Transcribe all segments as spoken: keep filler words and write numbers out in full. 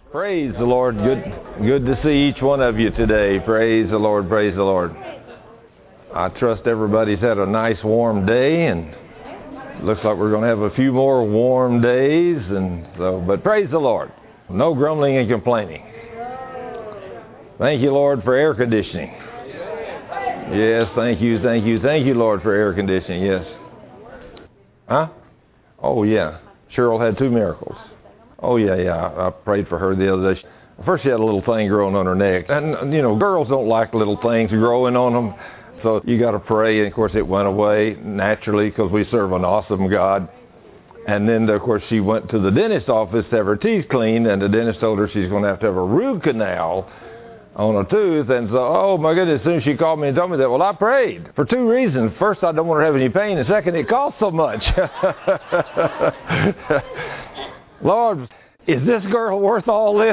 Praise the Lord. Good, good to see each one of you today. Praise the Lord. Praise the Lord. I trust everybody's had a nice warm day, and looks like we're going to have a few more warm days. And so, but praise the Lord. No grumbling and complaining. Thank you, Lord, for air conditioning. Yes, thank you, thank you, thank you, Lord, for air conditioning. Yes. Huh? Oh yeah. Cheryl had two miracles. Oh, yeah, yeah. I, I prayed for her the other day. First, she had a little thing growing on her neck. And, you know, girls don't like little things growing on them. So you got to pray. And, of course, it went away naturally because we serve an awesome God. And then, of course, she went to the dentist's office to have her teeth cleaned. And the dentist told her she's going to have to have a root canal on a tooth. And so, oh, my goodness, as soon as she called me and told me that, well, I prayed for two reasons. First, I don't want her to have any pain. And second, it costs so much. Lord, is this girl worth all this?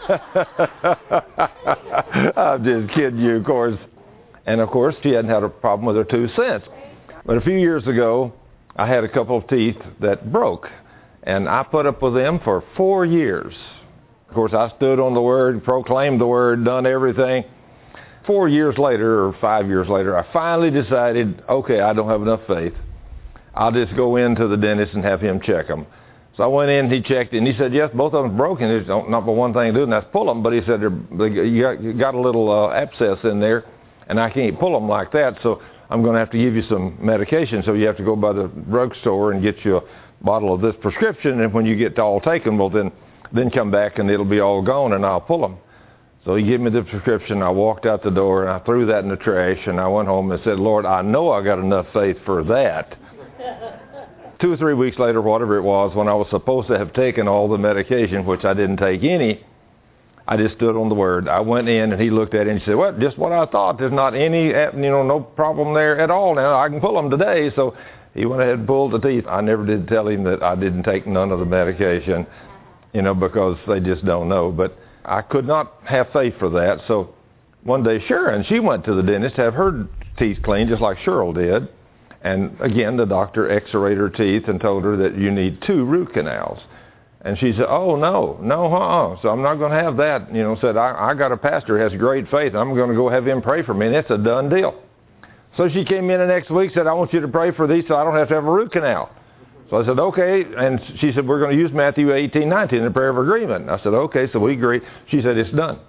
I'm just kidding you, of course. And, of course, she hadn't had a problem with her tooth since. But a few years ago, I had a couple of teeth that broke. And I put up with them for four years. Of course, I stood on the Word, proclaimed the Word, done everything. Four years later, or five years later, I finally decided, okay, I don't have enough faith. I'll just go into the dentist and have him check them. So I went in, he checked it, and he said, yes, both of them broken. There's not but one thing to do, and that's pull them. But he said, you got, you got a little uh, abscess in there, and I can't pull them like that, so I'm going to have to give you some medication. So you have to go by the drugstore and get you a bottle of this prescription, and when you get all taken, well, then, then come back, and it'll be all gone, and I'll pull them. So he gave me the prescription. I walked out the door, and I threw that in the trash, and I went home and said, Lord, I know I got enough faith for that. Two or three weeks later, whatever it was, when I was supposed to have taken all the medication, which I didn't take any, I just stood on the Word. I went in, and he looked at it, and he said, well, just what I thought. There's not any, you know, no problem there at all now. I can pull them today. So he went ahead and pulled the teeth. I never did tell him that I didn't take none of the medication, you know, because they just don't know. But I could not have faith for that. So one day, Sharon, she went to the dentist to have her teeth cleaned, just like Cheryl did. And again, the doctor x-rayed her teeth and told her that you need two root canals. And she said, oh, no, no, uh-uh. So I'm not going to have that. You know, said, I, I got a pastor who has great faith. I'm going to go have him pray for me. And it's a done deal. So she came in the next week, said, I want you to pray for these so I don't have to have a root canal. So I said, okay. And she said, we're going to use Matthew eighteen nineteen, the prayer of agreement. I said, okay. So we agreed. She said, it's done.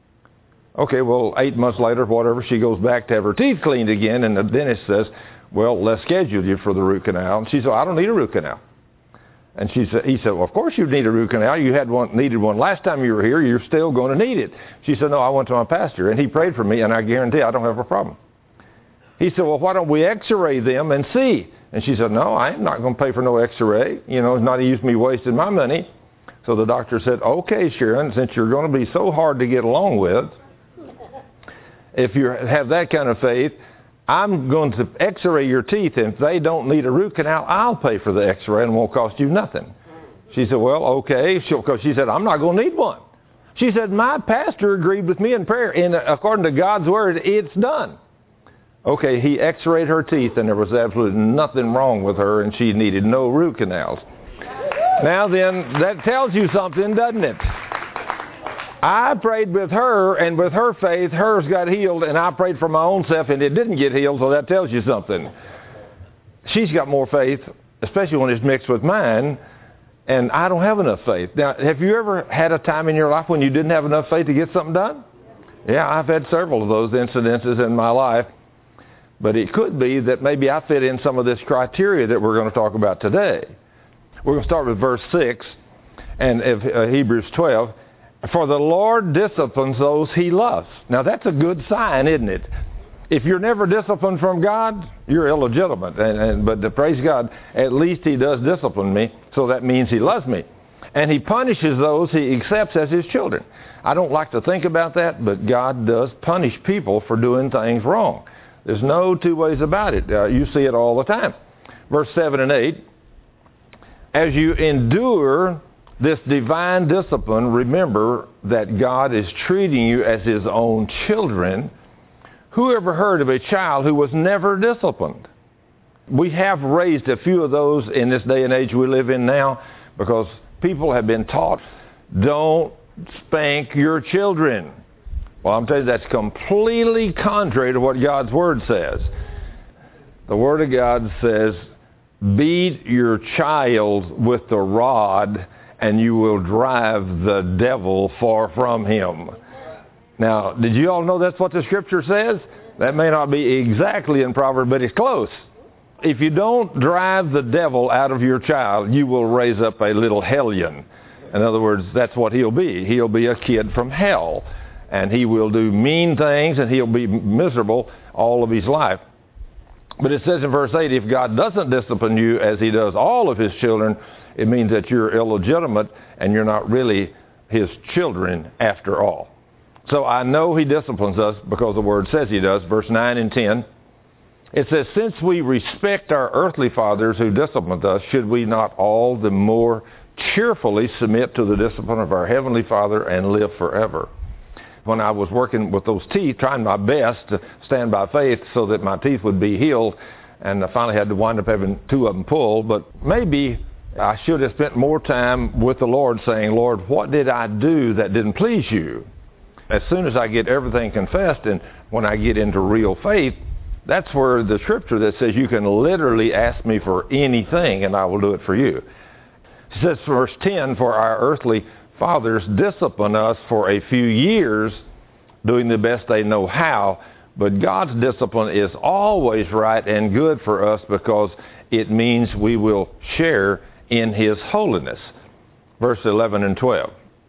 Okay, well, eight months later, whatever, she goes back to have her teeth cleaned again. And the dentist says, well, let's schedule you for the root canal. And she said, I don't need a root canal. And she said, he said, well, of course you need a root canal. You had one, needed one last time you were here. You're still going to need it. She said, no, I went to my pastor, and he prayed for me, and I guarantee I don't have a problem. He said, well, why don't we x-ray them and see? And she said, no, I'm not going to pay for no x-ray. You know, it's not a use me wasting my money. So the doctor said, okay, Sharon, since you're going to be so hard to get along with, if you have that kind of faith, I'm going to x-ray your teeth, and if they don't need a root canal, I'll pay for the x-ray and it won't cost you nothing. She said, well, okay, because she said, I'm not going to need one. She said, my pastor agreed with me in prayer, and according to God's Word, it's done. Okay, he x-rayed her teeth, and there was absolutely nothing wrong with her, and she needed no root canals. Now then, that tells you something, doesn't it? I prayed with her, and with her faith, hers got healed, and I prayed for my own self, and it didn't get healed, so that tells you something. She's got more faith, especially when it's mixed with mine, and I don't have enough faith. Now, have you ever had a time in your life when you didn't have enough faith to get something done? Yeah, I've had several of those incidences in my life, but it could be that maybe I fit in some of this criteria that we're going to talk about today. We're going to start with verse six and of uh, Hebrews twelve. For the Lord disciplines those he loves. Now that's a good sign, isn't it? If you're never disciplined from God, you're illegitimate. And, and, but to praise God, at least he does discipline me, so that means he loves me. And he punishes those he accepts as his children. I don't like to think about that, but God does punish people for doing things wrong. There's no two ways about it. Uh, you see it all the time. Verse seven and eight, as you endure this divine discipline, remember that God is treating you as his own children. Who ever heard of a child who was never disciplined? We have raised a few of those in this day and age we live in now, because people have been taught, don't spank your children. Well, I'm telling you, that's completely contrary to what God's Word says. The Word of God says, beat your child with the rod, and you will drive the devil far from him. Now, did you all know that's what the Scripture says? That may not be exactly in Proverbs, but it's close. If you don't drive the devil out of your child, you will raise up a little hellion. In other words, that's what he'll be. He'll be a kid from hell. And he will do mean things, and he'll be miserable all of his life. But it says in verse eight, if God doesn't discipline you as he does all of his children, it means that you're illegitimate and you're not really his children after all. So I know he disciplines us because the Word says he does. Verse nine and ten, it says, since we respect our earthly fathers who disciplined us, should we not all the more cheerfully submit to the discipline of our Heavenly Father and live forever? When I was working with those teeth, trying my best to stand by faith so that my teeth would be healed, and I finally had to wind up having two of them pulled, but maybe I should have spent more time with the Lord saying, Lord, what did I do that didn't please you? As soon as I get everything confessed and when I get into real faith, that's where the Scripture that says you can literally ask me for anything and I will do it for you. It says, verse ten, for our earthly fathers discipline us for a few years, doing the best they know how, but God's discipline is always right and good for us because it means we will share in his holiness. Verse eleven and twelve.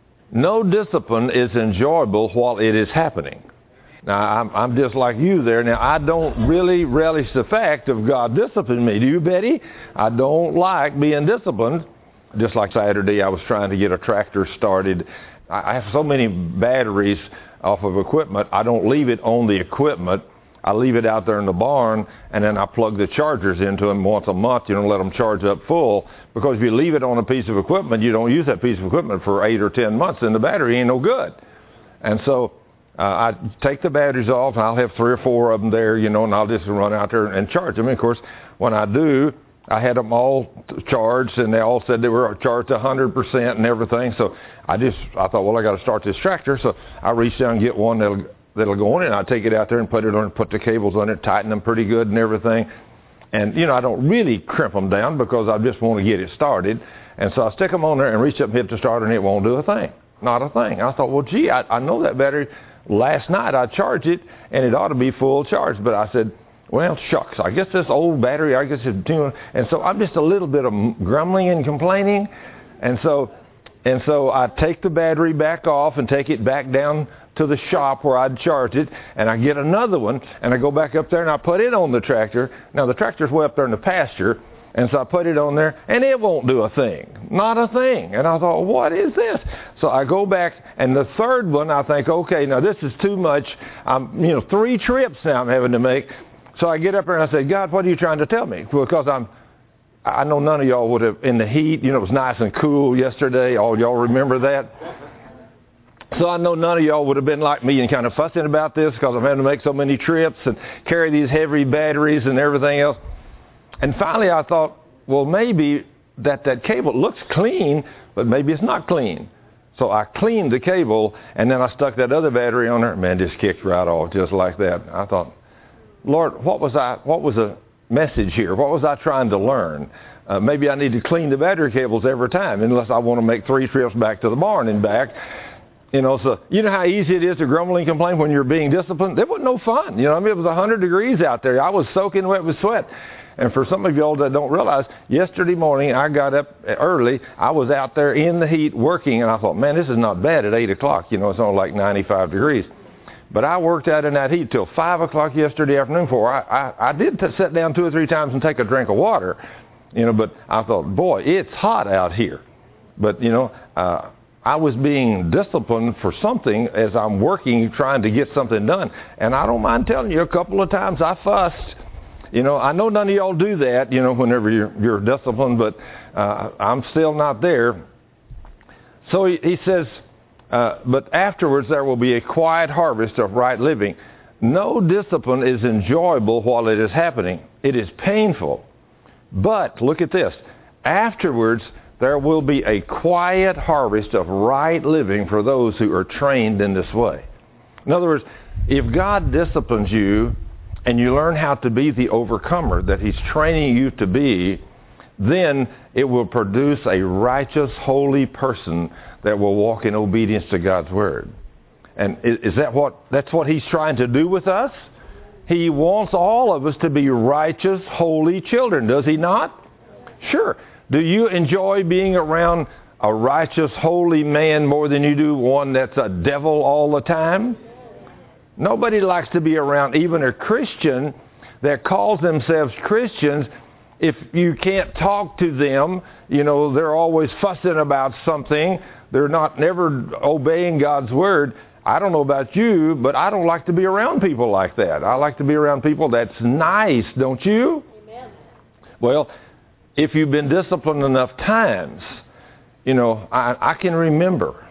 No discipline is enjoyable while it is happening. Now, I'm, I'm just like you there. Now, I don't really relish the fact of God disciplining me. Do you, Betty? I don't like being disciplined. Just like Saturday, I was trying to get a tractor started. I have so many batteries off of equipment, I don't leave it on the equipment. I leave it out there in the barn, and then I plug the chargers into them once a month, you know, let them charge up full. Because if you leave it on a piece of equipment, you don't use that piece of equipment for eight or ten months, and the battery ain't no good. And so uh, I take the batteries off, and I'll have three or four of them there, you know, and I'll just run out there and charge them. And of course, when I do, I had them all charged, and they all said they were charged one hundred percent and everything. So I just, I thought, well, I got to start this tractor. So I reached down and get one that'll, that'll go on it, and I take it out there and put it on, put the cables on it, tighten them pretty good and everything. And, you know, I don't really crimp them down because I just want to get it started. And so I stick them on there and reach up and hit the starter, and it won't do a thing. Not a thing. I thought, well, gee, I, I know that battery. Last night I charged it, and it ought to be full charge. But I said, well, shucks, I guess this old battery, I guess it's, you know, and so I'm just a little bit of grumbling and complaining. And so, and so I take the battery back off and take it back down to the shop where I'd charged it, and I get another one, and I go back up there and I put it on the tractor. Now the tractor's way up there in the pasture, and so I put it on there, and it won't do a thing. Not a thing. And I thought, what is this? So I go back, and the third one, I think, okay, now this is too much. I'm, you know, three trips now I'm having to make. So I get up there and I say, God, what are you trying to tell me? Because I'm, I know none of y'all would have, in the heat, you know, it was nice and cool yesterday. All y'all remember that? So I know none of y'all would have been like me and kind of fussing about this because I'm having to make so many trips and carry these heavy batteries and everything else. And finally I thought, well, maybe that, that cable looks clean, but maybe it's not clean. So I cleaned the cable, and then I stuck that other battery on there. Man, just kicked right off just like that. I thought, Lord, what was I? What was the message here? What was I trying to learn? Uh, maybe I need to clean the battery cables every time, unless I want to make three trips back to the barn and back. You know, so you know how easy it is to grumble and complain when you're being disciplined? It wasn't no fun. You know, I mean, it was one hundred degrees out there. I was soaking wet with sweat. And for some of y'all that don't realize, yesterday morning I got up early. I was out there in the heat working, and I thought, man, this is not bad at eight o'clock. You know, it's only like ninety-five degrees. But I worked out in that heat till five o'clock yesterday afternoon before I, I, I did t- sit down two or three times and take a drink of water. You know, but I thought, boy, it's hot out here. But, you know, uh, I was being disciplined for something as I'm working, trying to get something done. And I don't mind telling you, a couple of times I fussed. You know, I know none of y'all do that, you know, whenever you're, you're disciplined, but uh, I'm still not there. So he, he says, uh, but afterwards there will be a quiet harvest of right living. No discipline is enjoyable while it is happening. It is painful. But, look at this, afterwards there will be a quiet harvest of right living for those who are trained in this way. In other words, if God disciplines you and you learn how to be the overcomer that He's training you to be, then it will produce a righteous, holy person that will walk in obedience to God's Word. And is that what, that's what He's trying to do with us? He wants all of us to be righteous, holy children, does He not? Sure. Do you enjoy being around a righteous, holy man more than you do one that's a devil all the time? Nobody likes to be around even a Christian that calls themselves Christians. If you can't talk to them, you know, they're always fussing about something. They're not never obeying God's Word. I don't know about you, but I don't like to be around people like that. I like to be around people that's nice, don't you? Amen. Well, if you've been disciplined enough times, you know, I, I can remember.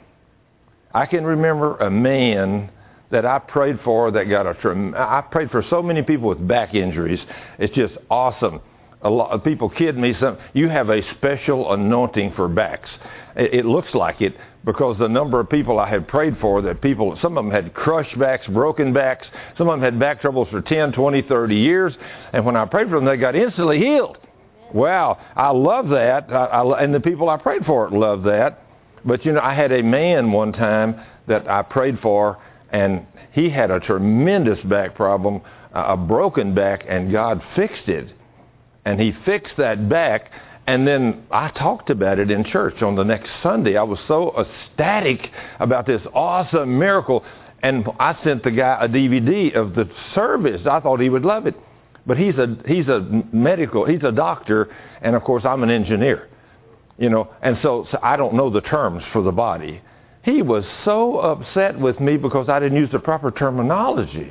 I can remember a man that I prayed for that got a... I prayed for so many people with back injuries. It's just awesome. A lot of people kid me. Some, you have a special anointing for backs. It, it looks like it because the number of people I had prayed for, that people, some of them had crushed backs, broken backs. Some of them had back troubles for ten, twenty, thirty years. And when I prayed for them, they got instantly healed. Wow, I love that. I, I, and the people I prayed for love that. But, you know, I had a man one time that I prayed for, and he had a tremendous back problem, a broken back, and God fixed it. And He fixed that back, and then I talked about it in church on the next Sunday. I was so ecstatic about this awesome miracle, and I sent the guy a D V D of the service. I thought he would love it. But he's a he's a medical, he's a doctor, and of course I'm an engineer, you know, and so, so I don't know the terms for the body. He was so upset with me because I didn't use the proper terminology.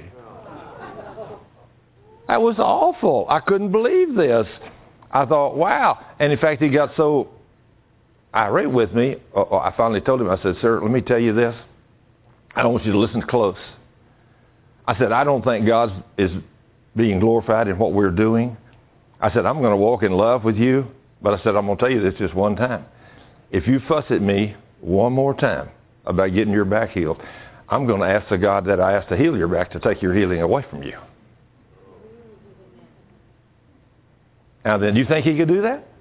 That was awful. I couldn't believe this. I thought, wow. And in fact, he got so irate with me, I finally told him, I said, sir, let me tell you this. I don't want you to listen close. I said, I don't think God is being glorified in what we're doing. I said, I'm going to walk in love with you, but I said, I'm going to tell you this just one time. If you fuss at me one more time about getting your back healed, I'm going to ask the God that I asked to heal your back to take your healing away from you. Now then, do you think He could do that?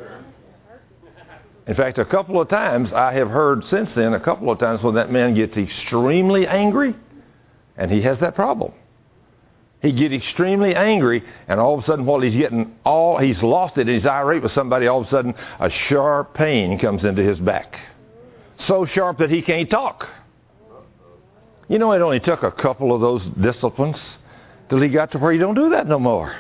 In fact, a couple of times I have heard since then, a couple of times when that man gets extremely angry, and he has that problem. He gets extremely angry, and all of a sudden, while he's getting all, he's lost it, and he's irate with somebody, all of a sudden, a sharp pain comes into his back. So sharp that he can't talk. You know, it only took a couple of those disciplines till he got to where he don't do that no more.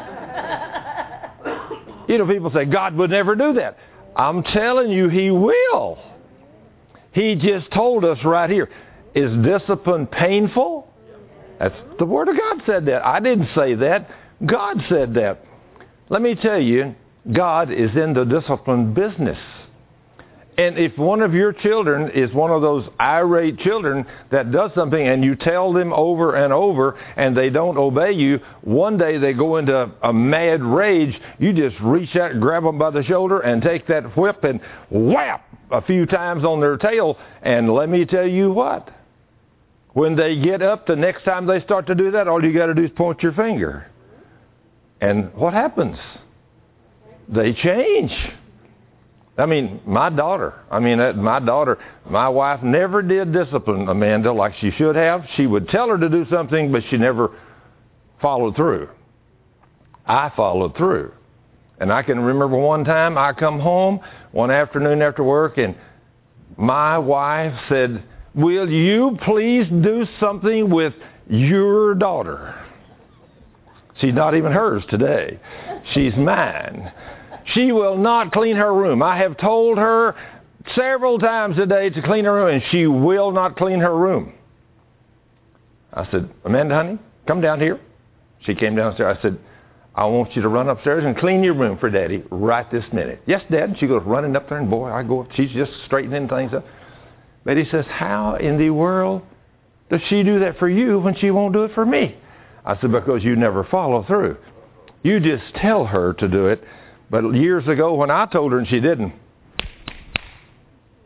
You know, people say, God would never do that. I'm telling you, He will. He just told us right here, is discipline painful? That's the Word of God said that. I didn't say that. God said that. Let me tell you, God is in the discipline business. And if one of your children is one of those irate children that does something and you tell them over and over and they don't obey you, one day they go into a mad rage, you just reach out and grab them by the shoulder and take that whip and whap a few times on their tail. And let me tell you what, when they get up the next time they start to do that, all you got to do is point your finger. And what happens? They change. I mean, my daughter, I mean, my daughter, my wife never did discipline Amanda like she should have. She would tell her to do something, but she never followed through. I followed through. And I can remember one time I come home one afternoon after work, and my wife said, will you please do something with your daughter? She's not even hers today. She's mine. She will not clean her room. I have told her several times a day to clean her room, and she will not clean her room. I said, Amanda, honey, come down here. She came downstairs. I said, I want you to run upstairs and clean your room for Daddy right this minute. Yes, Dad. And she goes running up there, and boy, I go up. She's just straightening things up. But he says, how in the world does she do that for you when she won't do it for me? I said, because you never follow through. You just tell her to do it. But years ago when I told her and she didn't,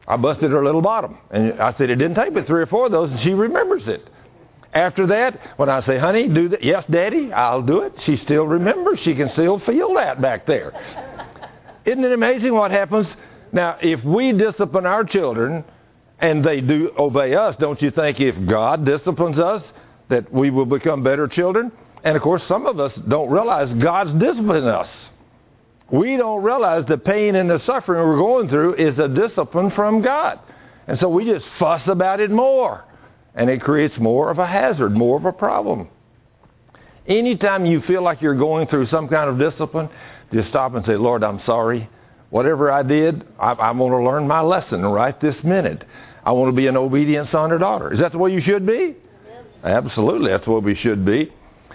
I busted her little bottom. And I said, it didn't take but three or four of those, and she remembers it. After that, when I say, honey, do that. Yes, Daddy, I'll do it. She still remembers. She can still feel that back there. Isn't it amazing what happens? Now, if we discipline our children and they do obey us, don't you think if God disciplines us that we will become better children? And, of course, some of us don't realize God's disciplining us. We don't realize the pain and the suffering we're going through is a discipline from God. And so we just fuss about it more. And it creates more of a hazard, more of a problem. Anytime you feel like you're going through some kind of discipline, just stop and say, Lord, I'm sorry. Whatever I did, I, I want to learn my lesson right this minute. I want to be an obedient son or daughter. Is that the way you should be? Yes. Absolutely, that's the way we should be.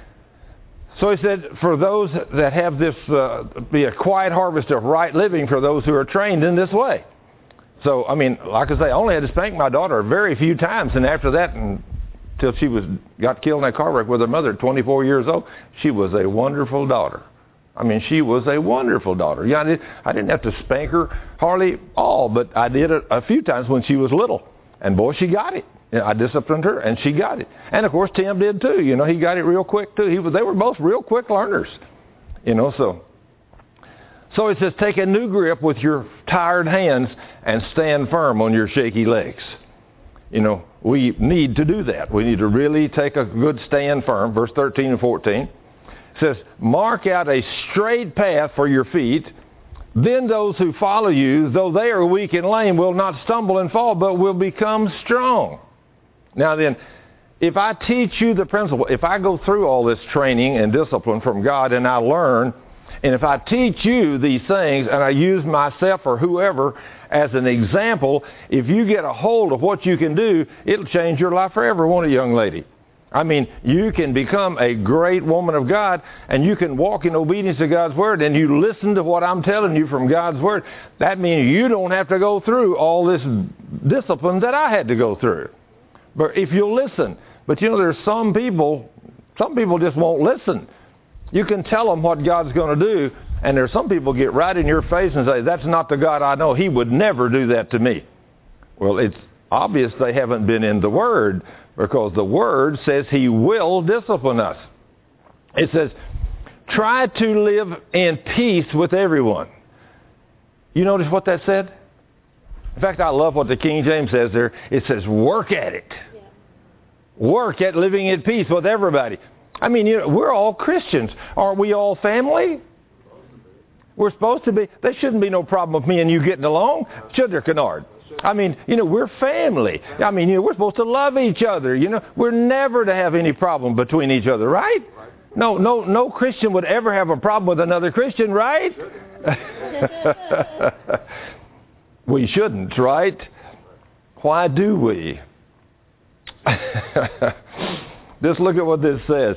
So he said, for those that have this, uh, be a quiet harvest of right living for those who are trained in this way. So, I mean, like I say, I only had to spank my daughter very few times, and after that, until she was got killed in a car wreck with her mother at twenty-four years old, she was a wonderful daughter. I mean, she was a wonderful daughter. Yeah, I, did, I didn't have to spank her hardly all, but I did it a few times when she was little. And boy, she got it. I disciplined her, and she got it. And, of course, Tim did, too. You know, he got it real quick, too. He was, they were both real quick learners, you know, so. So it says, take a new grip with your tired hands and stand firm on your shaky legs. You know, we need to do that. We need to really take a good stand firm. Verse thirteen and fourteen. It says, mark out a straight path for your feet. Then those who follow you, though they are weak and lame, will not stumble and fall, but will become strong. Now then, if I teach you the principle, if I go through all this training and discipline from God and I learn, and if I teach you these things and I use myself or whoever as an example, if you get a hold of what you can do, it'll change your life forever, won't it, young lady? I mean, you can become a great woman of God, and you can walk in obedience to God's Word, and you listen to what I'm telling you from God's Word. That means you don't have to go through all this discipline that I had to go through. But if you'll listen. But you know, there's some people, some people just won't listen. You can tell them what God's going to do, and there's some people get right in your face and say, that's not the God I know. He would never do that to me. Well, it's obvious they haven't been in the Word, because the Word says He will discipline us. It says, try to live in peace with everyone. You notice what that said? In fact, I love what the King James says there. It says, work at it. Yeah. Work at living in peace with everybody. I mean, you know, we're all Christians. Aren't we all family? We're supposed to be. There shouldn't be no problem with me and you getting along, should there, Kennard? I mean, you know, we're family. I mean, you know, we're supposed to love each other. You know, we're never to have any problem between each other, right? No, no, no Christian would ever have a problem with another Christian, right? We shouldn't, right? Why do we? Just look at what this says.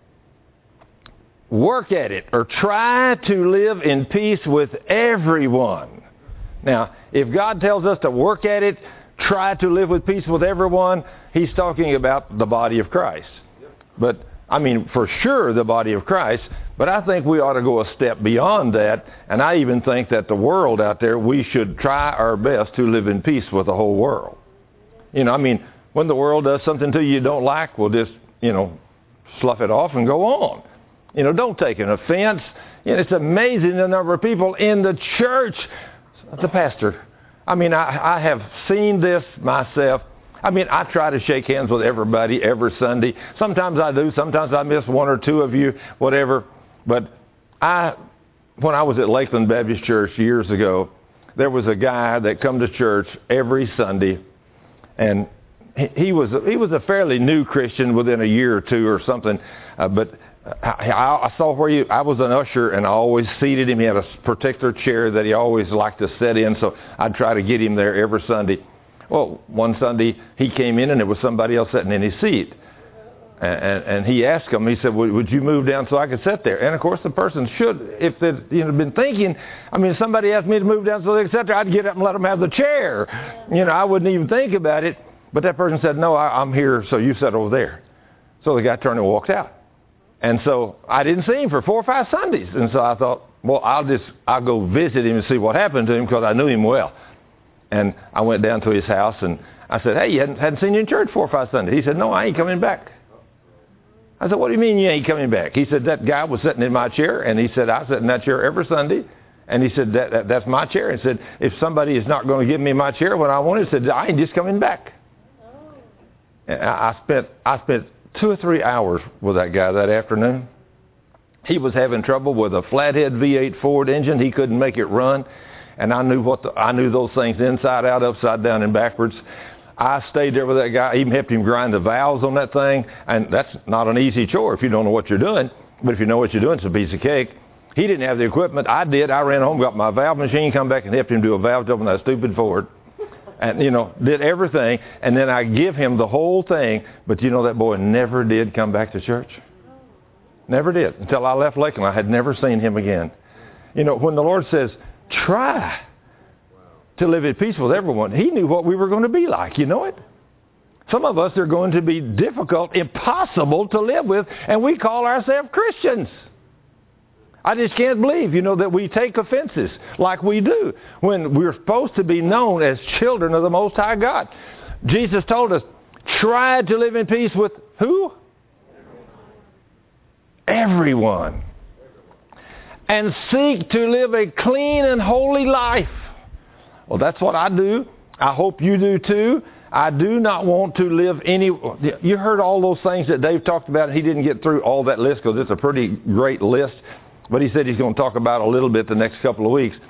Work at it, or try to live in peace with everyone. Now, if God tells us to work at it, try to live with peace with everyone, He's talking about the body of Christ. But, I mean, for sure the body of Christ, but I think we ought to go a step beyond that, and I even think that the world out there, we should try our best to live in peace with the whole world. You know, I mean, when the world does something to you you don't like, we'll just, you know, slough it off and go on. You know, don't take an offense. You know, it's amazing the number of people in the church. The pastor, I mean, I, I have seen this myself. I mean, I try to shake hands with everybody every Sunday. Sometimes I do. Sometimes I miss one or two of you, whatever. But I, when I was at Lakeland Baptist Church years ago, there was a guy that come to church every Sunday, and he, he was he was a fairly new Christian within a year or two or something, uh, but I, I saw where he, I was an usher, and I always seated him. He had a particular chair that he always liked to sit in, so I'd try to get him there every Sunday. Well, one Sunday he came in, and there was somebody else sitting in his seat. And, and, and he asked him, he said, would, would you move down so I could sit there? And, of course, the person should, if they'd you know, been thinking, I mean, if somebody asked me to move down so they could sit there, I'd get up and let them have the chair. You know, I wouldn't even think about it. But that person said, no, I, I'm here, so you sit over there. So the guy turned and walked out. And so I didn't see him for four or five Sundays. And so I thought, well, I'll just, I'll go visit him and see what happened to him, because I knew him well. And I went down to his house, and I said, hey, you hadn't, hadn't seen you in church four or five Sundays. He said, no, I ain't coming back. I said, what do you mean you ain't coming back? He said, that guy was sitting in my chair, and he said, I sit in that chair every Sunday. And he said, that, that that's my chair. And said, if somebody is not going to give me my chair when I want it, he said, I ain't just coming back. And I, I spent I spent two or three hours with that guy that afternoon. He was having trouble with a flathead V eight Ford engine. He couldn't make it run. And I knew what the, I knew those things inside out, upside down, and backwards. I stayed there with that guy. I even helped him grind the valves on that thing. And that's not an easy chore if you don't know what you're doing. But if you know what you're doing, it's a piece of cake. He didn't have the equipment. I did. I ran home, got my valve machine, come back and helped him do a valve job on that stupid Ford. And, you know, did everything. And then I give him the whole thing. But, you know, that boy never did come back to church. Never did. Until I left Lakeland. I had never seen him again. You know, when the Lord says, try to live at peace with everyone, he knew what we were going to be like. You know it? Some of us are going to be difficult, impossible to live with, and we call ourselves Christians. I just can't believe, you know, that we take offenses like we do when we're supposed to be known as children of the Most High God. Jesus told us, try to live in peace with who? Everyone. And seek to live a clean and holy life. Well, that's what I do. I hope you do too. I do not want to live any... You heard all those things that Dave talked about. He didn't get through all that list because it's a pretty great list. But he said he's going to talk about a little bit the next couple of weeks.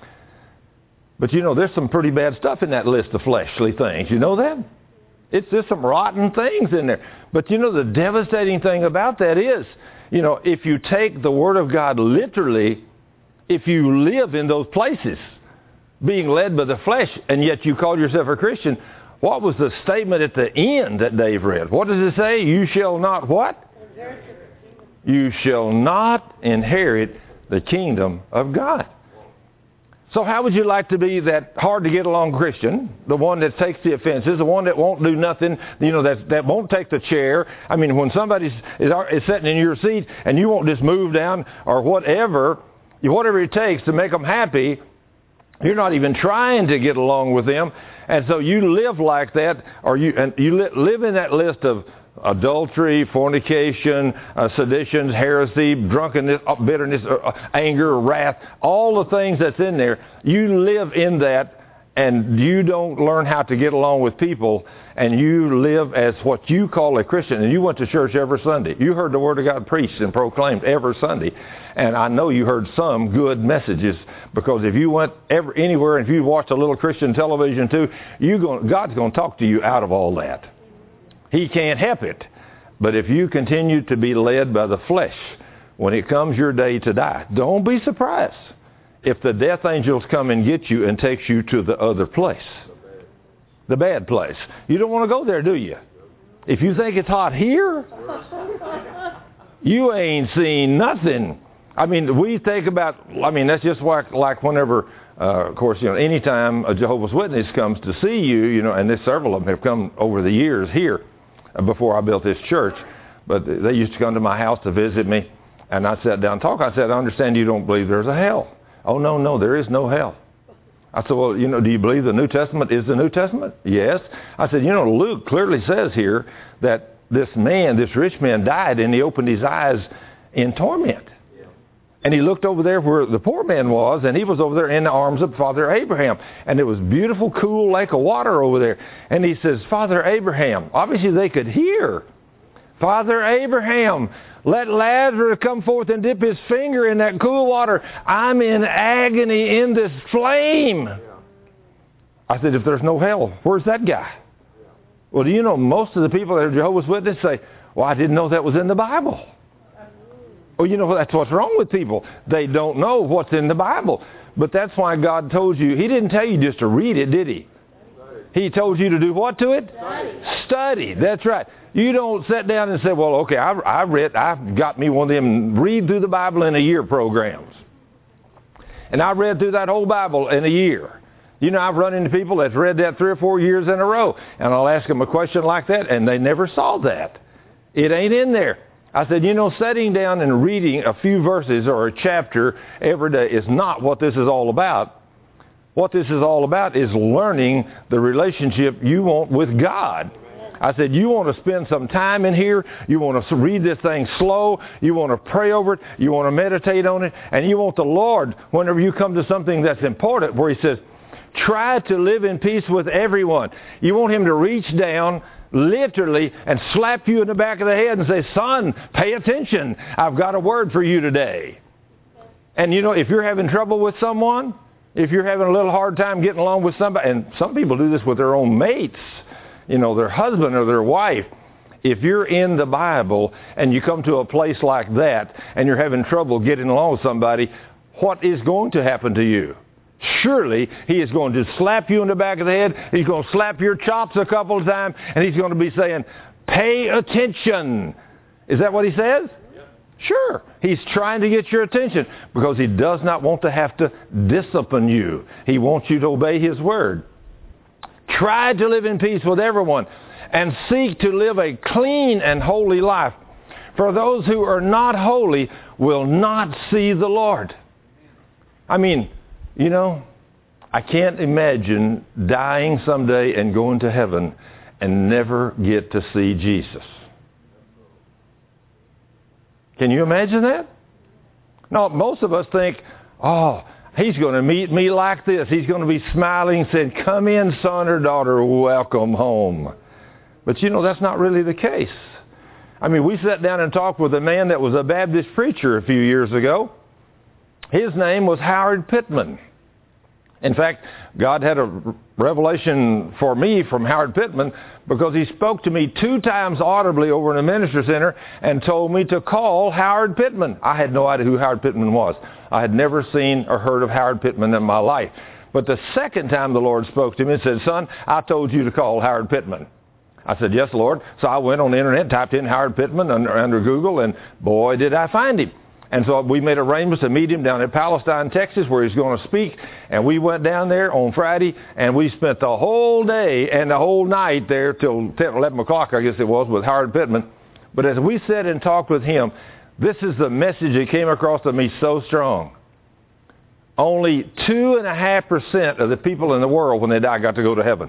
But you know, there's some pretty bad stuff in that list of fleshly things. You know that? It's just some rotten things in there. But you know, the devastating thing about that is, you know, if you take the Word of God literally, if you live in those places, being led by the flesh, and yet you call yourself a Christian, what was the statement at the end that Dave read? What does it say? You shall not what? You shall not inherit the kingdom of God. So how would you like to be that hard to get along Christian, the one that takes the offenses, the one that won't do nothing, you know, that that won't take the chair? I mean, when somebody is, is sitting in your seat and you won't just move down or whatever, whatever it takes to make them happy, you're not even trying to get along with them. And so you live like that, or you and you li- live in that list of adultery, fornication, uh, seditions, heresy, drunkenness, uh, bitterness, uh, anger, wrath, all the things that's in there. You live in that, and you don't learn how to get along with people, and you live as what you call a Christian, and you went to church every Sunday. You heard the Word of God preached and proclaimed every Sunday, and I know you heard some good messages, because if you went ever, anywhere, and if you watched a little Christian television too, you going, God's going to talk to you out of all that. He can't help it. But if you continue to be led by the flesh, when it comes your day to die, don't be surprised if the death angels come and get you and takes you to the other place, the bad place. You don't want to go there, do you? If you think it's hot here, you ain't seen nothing. I mean, we think about, I mean, that's just like, like whenever, uh, of course, you know, anytime a Jehovah's Witness comes to see you, you know, and there's several of them have come over the years here before I built this church, but they used to come to my house to visit me, and I sat down and talked. I said, I understand you don't believe there's a hell. Oh, no, no, there is no hell. I said, well, you know, do you believe the New Testament is the New Testament? Yes. I said, you know, Luke clearly says here that this man, this rich man died, and he opened his eyes in torment. And he looked over there where the poor man was, and he was over there in the arms of Father Abraham. And it was beautiful, cool lake of water over there. And he says, Father Abraham, obviously they could hear, Father Abraham, let Lazarus come forth and dip his finger in that cool water. I'm in agony in this flame. I said, if there's no hell, where's that guy? Well, do you know, most of the people that are Jehovah's Witnesses say, well, I didn't know that was in the Bible. Well, you know, that's what's wrong with people. They don't know what's in the Bible. But that's why God told you. He didn't tell you just to read it, did he? He told you to do what to it? Study. Study. That's right. You don't sit down and say, well, okay, I, I read, I've got me one of them read through the Bible in a year programs. And I read through that whole Bible in a year. You know, I've run into people that's read that three or four years in a row. And I'll ask them a question like that, and they never saw that. It ain't in there. I said, you know, sitting down and reading a few verses or a chapter every day is not what this is all about. What this is all about is learning the relationship you want with God. I said, you want to spend some time in here. You want to read this thing slow. You want to pray over it. You want to meditate on it. And you want the Lord, whenever you come to something that's important, where He says, try to live in peace with everyone. You want Him to reach down, literally, and slap you in the back of the head and say, son, pay attention. I've got a word for you today. And you know, if you're having trouble with someone, if you're having a little hard time getting along with somebody, and some people do this with their own mates, you know, their husband or their wife. If you're in the Bible and you come to a place like that and you're having trouble getting along with somebody, what is going to happen to you? Surely He is going to slap you in the back of the head. He's going to slap your chops a couple of times, and He's going to be saying, pay attention. Is that what He says? Sure. He's trying to get your attention because He does not want to have to discipline you. He wants you to obey His word. Try to live in peace with everyone and seek to live a clean and holy life. For those who are not holy will not see the Lord. I mean, you know, I can't imagine dying someday and going to heaven and never get to see Jesus. Can you imagine that? No, most of us think, oh, He's going to meet me like this. He's going to be smiling, saying, come in, son or daughter, welcome home. But you know, that's not really the case. I mean, we sat down and talked with a man that was a Baptist preacher a few years ago. His name was Howard Pittman. In fact, God had a revelation for me from Howard Pittman because he spoke to me two times audibly over in a minister center and told me to call Howard Pittman. I had no idea who Howard Pittman was. I had never seen or heard of Howard Pittman in my life. But the second time the Lord spoke to me and said, son, I told you to call Howard Pittman. I said, yes, Lord. So I went on the internet, typed in Howard Pittman under, under Google, and boy, did I find him. And so we made arrangements to meet him down in Palestine, Texas, where he's going to speak. And we went down there on Friday, and we spent the whole day and the whole night there till ten, eleven o'clock, I guess it was, with Howard Pittman. But as we sat and talked with him, this is the message that came across to me so strong. Only two and a half percent of the people in the world, when they die, got to go to heaven.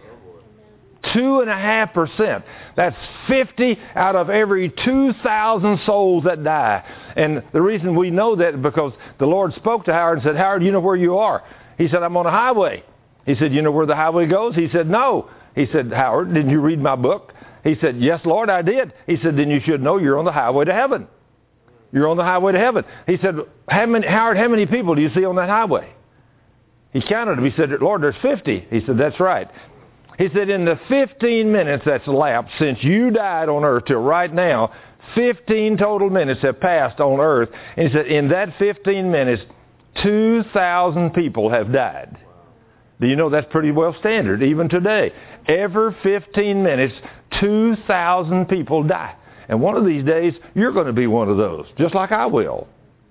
Two and a half percent. That's fifty out of every two thousand souls that die. And the reason we know that is because the Lord spoke to Howard and said, Howard, you know where you are? He said, I'm on a highway. He said, you know where the highway goes? He said, no. He said, Howard, didn't you read my book? He said, yes, Lord, I did. He said, then you should know you're on the highway to heaven. You're on the highway to heaven. He said, how many, Howard, how many people do you see on that highway? He counted them. He said, Lord, there's fifty. He said, that's right. He said, in the fifteen minutes that's elapsed since you died on earth till right now, fifteen total minutes have passed on earth. And he said, in that fifteen minutes, two thousand people have died. Do you know that's pretty well standard even today? Every fifteen minutes, two thousand people die. And one of these days, you're going to be one of those, just like I will.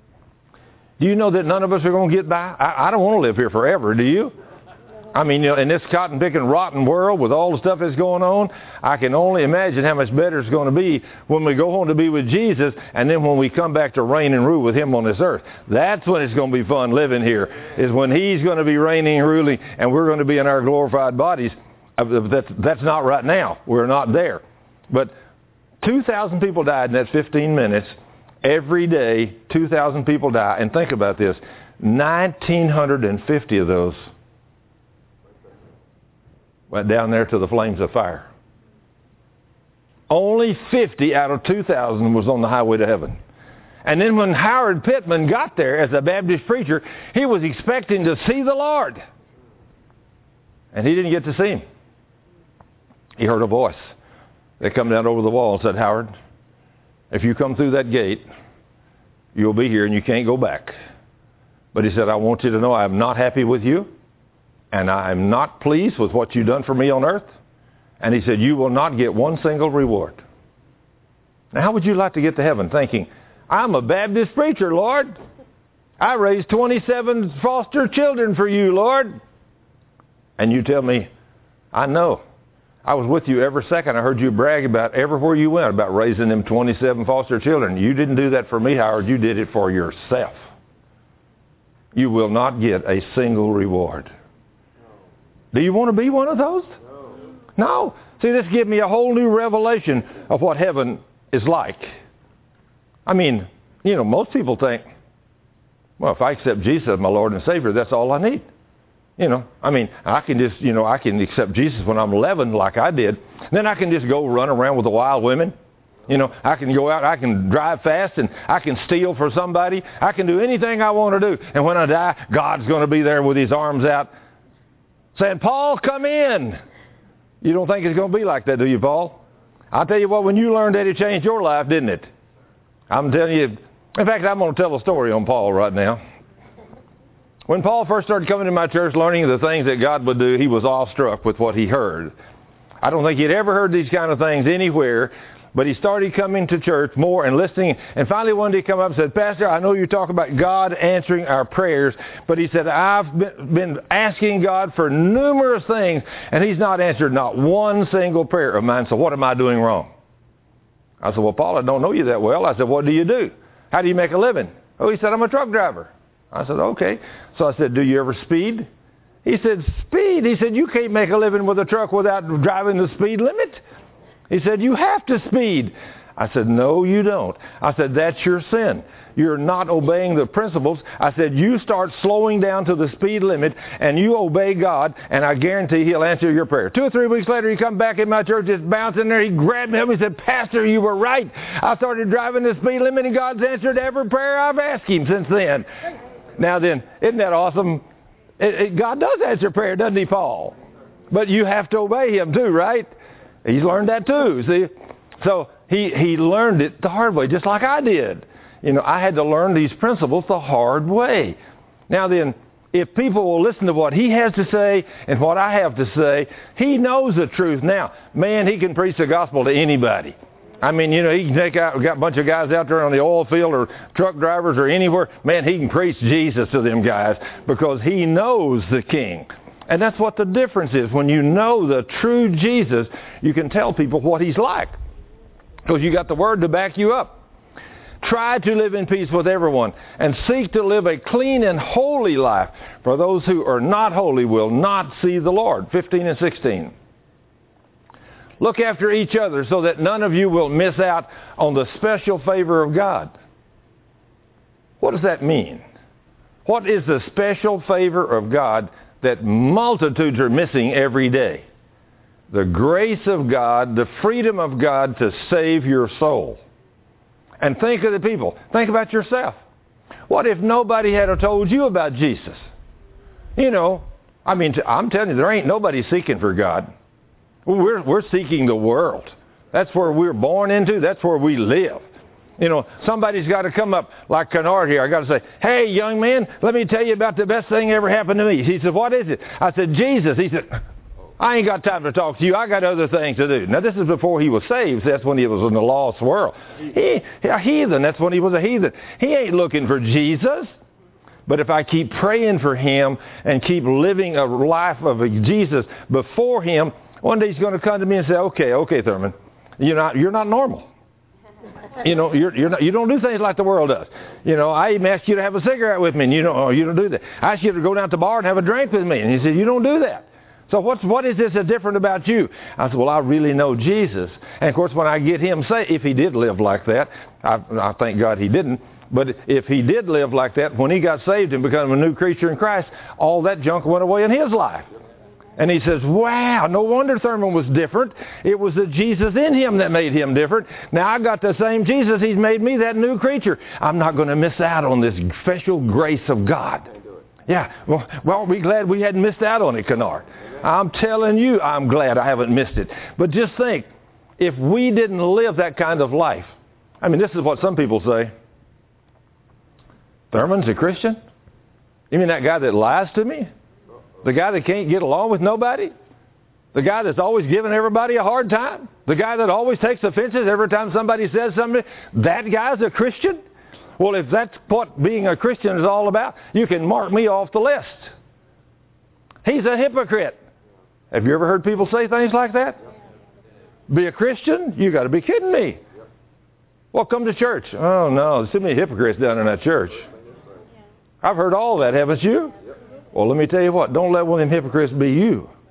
Do you know that none of us are going to get by? I, I don't want to live here forever, do you? I mean, you know, in this cotton-picking, rotten world with all the stuff that's going on, I can only imagine how much better it's going to be when we go home to be with Jesus and then when we come back to reign and rule with Him on this earth. That's when it's going to be fun living here, is when He's going to be reigning and ruling and we're going to be in our glorified bodies. That's, that's not right now. We're not there. But two thousand people died in that fifteen minutes. Every day, two thousand people die. And think about this, one thousand nine hundred fifty of those went down there to the flames of fire. Only fifty out of two thousand was on the highway to heaven. And then when Howard Pittman got there as a Baptist preacher, he was expecting to see the Lord. And he didn't get to see Him. He heard a voice that come down over the wall and said, Howard, if you come through that gate, you'll be here and you can't go back. But he said, I want you to know I'm not happy with you. And I am not pleased with what you've done for me on earth. And he said, you will not get one single reward. Now, how would you like to get to heaven thinking, I'm a Baptist preacher, Lord. I raised twenty-seven foster children for you, Lord. And you tell me, I know. I was with you every second. I heard you brag about everywhere you went about raising them twenty-seven foster children. You didn't do that for me, Howard. You did it for yourself. You will not get a single reward. Do you want to be one of those? No. No. See, this gives me a whole new revelation of what heaven is like. I mean, you know, most people think, well, if I accept Jesus as my Lord and Savior, that's all I need. You know, I mean, I can just, you know, I can accept Jesus when I'm eleven like I did. Then I can just go run around with the wild women. You know, I can go out, I can drive fast, and I can steal for somebody. I can do anything I want to do. And when I die, God's going to be there with his arms out saying, Paul, come in. You don't think it's going to be like that, do you, Paul? I'll tell you what, when you learned that, it changed your life, didn't it? I'm telling you. In fact, I'm going to tell a story on Paul right now. When Paul first started coming to my church, learning the things that God would do, he was awestruck with what he heard. I don't think he'd ever heard these kind of things anywhere, but he started coming to church more and listening. And finally one day he came up and said, Pastor, I know you talk about God answering our prayers, but he said, I've been asking God for numerous things, and he's not answered not one single prayer of mine, so what am I doing wrong? I said, well, Paul, I don't know you that well. I said, what do you do? How do you make a living? Oh, he said, I'm a truck driver. I said, okay. So I said, do you ever speed? He said, speed? He said, you can't make a living with a truck without driving the speed limit. He said, you have to speed. I said, no, you don't. I said, that's your sin. You're not obeying the principles. I said, you start slowing down to the speed limit and you obey God, and I guarantee he'll answer your prayer. Two or three weeks later, he come back in my church, just bouncing there. He grabbed me up and said, Pastor, you were right. I started driving the speed limit, and God's answered every prayer I've asked him since then. Now then, isn't that awesome? It, it, God does answer prayer, doesn't he, Paul? But you have to obey him too, right? He's learned that too, see? So he, he learned it the hard way, just like I did. You know, I had to learn these principles the hard way. Now then, if people will listen to what he has to say and what I have to say, he knows the truth. Now, man, he can preach the gospel to anybody. I mean, you know, he can take out, got a bunch of guys out there on the oil field or truck drivers or anywhere. Man, he can preach Jesus to them guys because he knows the King. And that's what the difference is. When you know the true Jesus, you can tell people what he's like because you got the Word to back you up. Try to live in peace with everyone and seek to live a clean and holy life, for those who are not holy will not see the Lord. fifteen and sixteen. Look after each other so that none of you will miss out on the special favor of God. What does that mean? What is the special favor of God that multitudes are missing every day? The grace of God, the freedom of God to save your soul. And think of the people. Think about yourself. What if nobody had told you about Jesus? You know, I mean, I'm telling you, there ain't nobody seeking for God. We're, we're seeking the world. That's where we're born into. That's where we live. You know, somebody's got to come up like Kennard here. I got to say, hey, young man, let me tell you about the best thing ever happened to me. He said, what is it? I said, Jesus. He said, I ain't got time to talk to you. I got other things to do. Now, this is before he was saved. That's when he was in the lost world. He, a heathen. That's when he was a heathen. He ain't looking for Jesus. But if I keep praying for him and keep living a life of Jesus before him, one day he's going to come to me and say, okay, okay, Thurman, you're not, you're not normal. You know, you're, you're not, you don't do things like the world does. You know, I even asked you to have a cigarette with me, and you don't, oh, you don't do that. I asked you to go down to the bar and have a drink with me, and you said, you don't do that. So what's, what is this different about you? I said, well, I really know Jesus. And, of course, when I get him saved, if he did live like that, I, I thank God he didn't. But if he did live like that, when he got saved and became a new creature in Christ, all that junk went away in his life. And he says, wow, no wonder Thurman was different. It was the Jesus in him that made him different. Now I got the same Jesus. He's made me that new creature. I'm not going to miss out on this special grace of God. Yeah, well, well, we're glad we hadn't missed out on it, Kennard. I'm telling you, I'm glad I haven't missed it. But just think, if we didn't live that kind of life, I mean, this is what some people say. Thurman's a Christian? You mean that guy that lies to me? The guy that can't get along with nobody? The guy that's always giving everybody a hard time? The guy that always takes offenses every time somebody says something? That guy's a Christian? Well, if that's what being a Christian is all about, you can mark me off the list. He's a hypocrite. Have you ever heard people say things like that? Be a Christian? You got to be kidding me. Well, come to church. Oh, no, there's too many hypocrites down in that church. I've heard all that, haven't you? Well, let me tell you what. Don't let one of them hypocrites be you.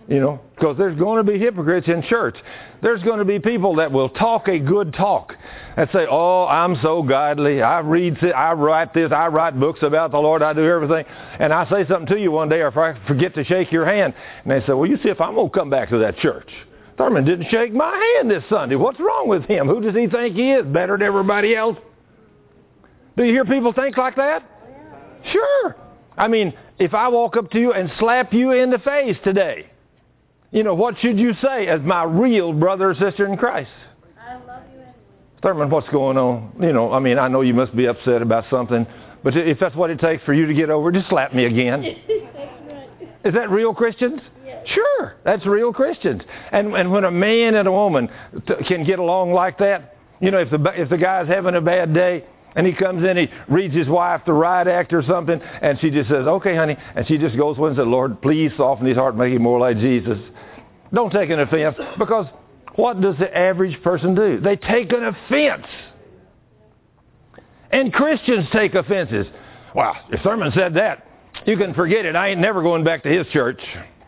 You know, because there's going to be hypocrites in church. There's going to be people that will talk a good talk and say, oh, I'm so godly. I read, I write this, I write books about the Lord, I do everything. And I say something to you one day, or if I forget to shake your hand, and they say, well, you see if I'm going to come back to that church. Thurman didn't shake my hand this Sunday. What's wrong with him? Who does he think he is? Better than everybody else? Do you hear people think like that? Sure. I mean, if I walk up to you and slap you in the face today, you know, what should you say as my real brother or sister in Christ? I love you anyway. Thurman, what's going on? You know, I mean, I know you must be upset about something, but if that's what it takes for you to get over, just slap me again. That's right. Is that real Christians? Yes. Sure, that's real Christians. And and when a man and a woman t- can get along like that, you know, if the if the guy's having a bad day, and he comes in, he reads his wife the riot act or something, and she just says, okay, honey. And she just goes and says, Lord, please soften his heart, make him more like Jesus. Don't take an offense, because what does the average person do? They take an offense. And Christians take offenses. Wow, if Thurman said that, you can forget it. I ain't never going back to his church.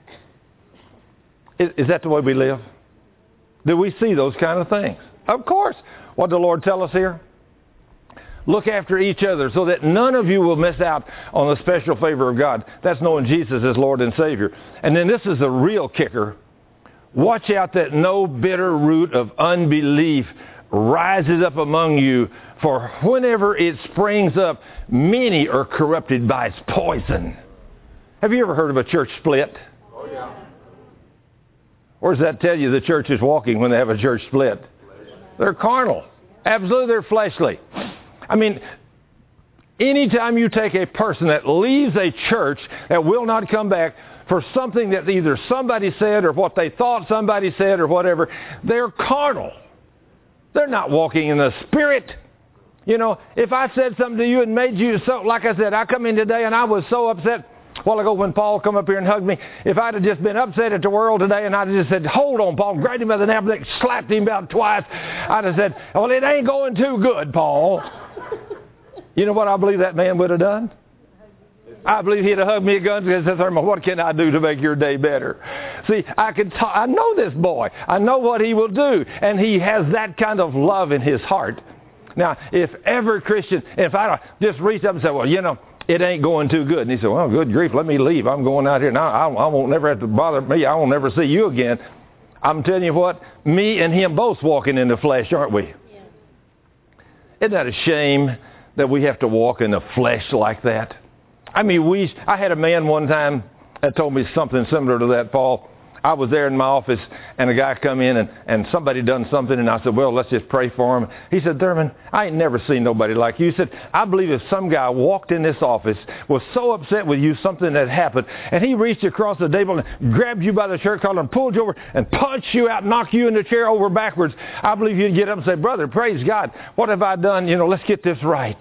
Is, is that the way we live? Do we see those kind of things? Of course. What did the Lord tell us here? Look after each other so that none of you will miss out on the special favor of God. That's knowing Jesus as Lord and Savior. And then this is the real kicker. Watch out that no bitter root of unbelief rises up among you, for whenever it springs up, many are corrupted by its poison. Have you ever heard of a church split? Oh, yeah. Or does that tell you the church is walking when they have a church split? They're carnal. Absolutely, they're fleshly. I mean, anytime you take a person that leaves a church that will not come back for something that either somebody said or what they thought somebody said or whatever, they're carnal. They're not walking in the Spirit. You know, if I said something to you and made you so, like I said, I come in today and I was so upset a while ago when Paul come up here and hugged me. If I'd have just been upset at the world today and I'd have just said, hold on, Paul, grabbed him by the nape of the neck, slapped him about twice, I'd have said, well, it ain't going too good, Paul. You know what I believe that man would have done? I believe he'd have hugged me again and said, Thurman, what can I do to make your day better? See, I can talk, I know this boy. I know what he will do. And he has that kind of love in his heart. Now, if ever Christian, if I just reach up and say, well, you know, it ain't going too good. And he said, well, good grief, let me leave. I'm going out here. Now I, I won't never have to bother me. I won't never see you again. I'm telling you what, me and him both walking in the flesh, aren't we? Yeah. Isn't that a shame that we have to walk in the flesh like that? I mean, we. I had a man one time that told me something similar to that, Paul. I was there in my office, and a guy come in, and, and somebody done something, and I said, well, let's just pray for him. He said, Thurman, I ain't never seen nobody like you. He said, I believe if some guy walked in this office, was so upset with you, something that happened, and he reached across the table and grabbed you by the shirt collar and pulled you over and punched you out, knocked you in the chair over backwards, I believe you'd get up and say, brother, praise God, what have I done? You know, let's get this right.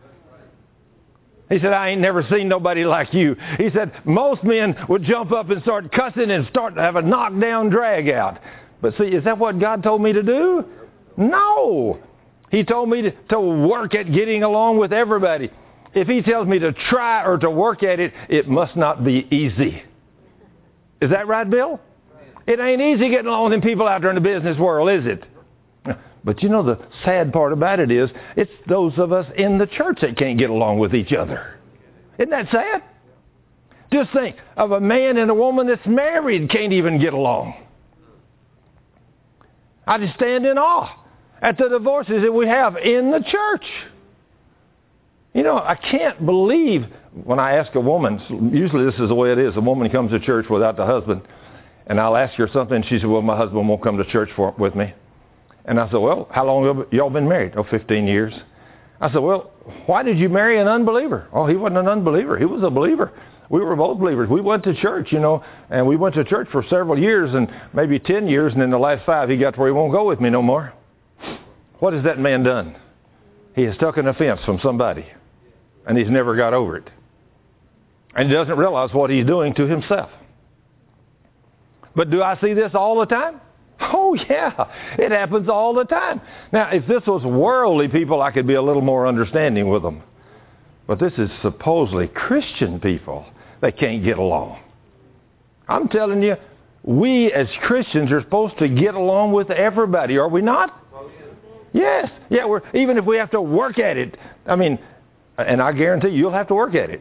He said, I ain't never seen nobody like you. He said, most men would jump up and start cussing and start to have a knockdown drag out. But see, is that what God told me to do? No. He told me to, to work at getting along with everybody. If he tells me to try or to work at it, it must not be easy. Is that right, Bill? It ain't easy getting along with them people out there in the business world, is it? But you know, the sad part about it is, it's those of us in the church that can't get along with each other. Isn't that sad? Just think of a man and a woman that's married can't even get along. I just stand in awe at the divorces that we have in the church. You know, I can't believe when I ask a woman, usually this is the way it is, a woman comes to church without the husband, and I'll ask her something, and she said, well, my husband won't come to church for, with me. And I said, well, how long have y'all been married? Oh, fifteen years. I said, well, why did you marry an unbeliever? Oh, he wasn't an unbeliever. He was a believer. We were both believers. We went to church, you know, and we went to church for several years and maybe ten years, and in the last five, he got to where he won't go with me no more. What has that man done? He has taken offense from somebody, and he's never got over it. And he doesn't realize what he's doing to himself. But do I see this all the time? Oh, yeah. It happens all the time. Now, if this was worldly people, I could be a little more understanding with them. But this is supposedly Christian people that can't get along. I'm telling you, we as Christians are supposed to get along with everybody, are we not? Yes. Yeah, we're, even if we have to work at it. I mean, and I guarantee you, you'll have to work at it.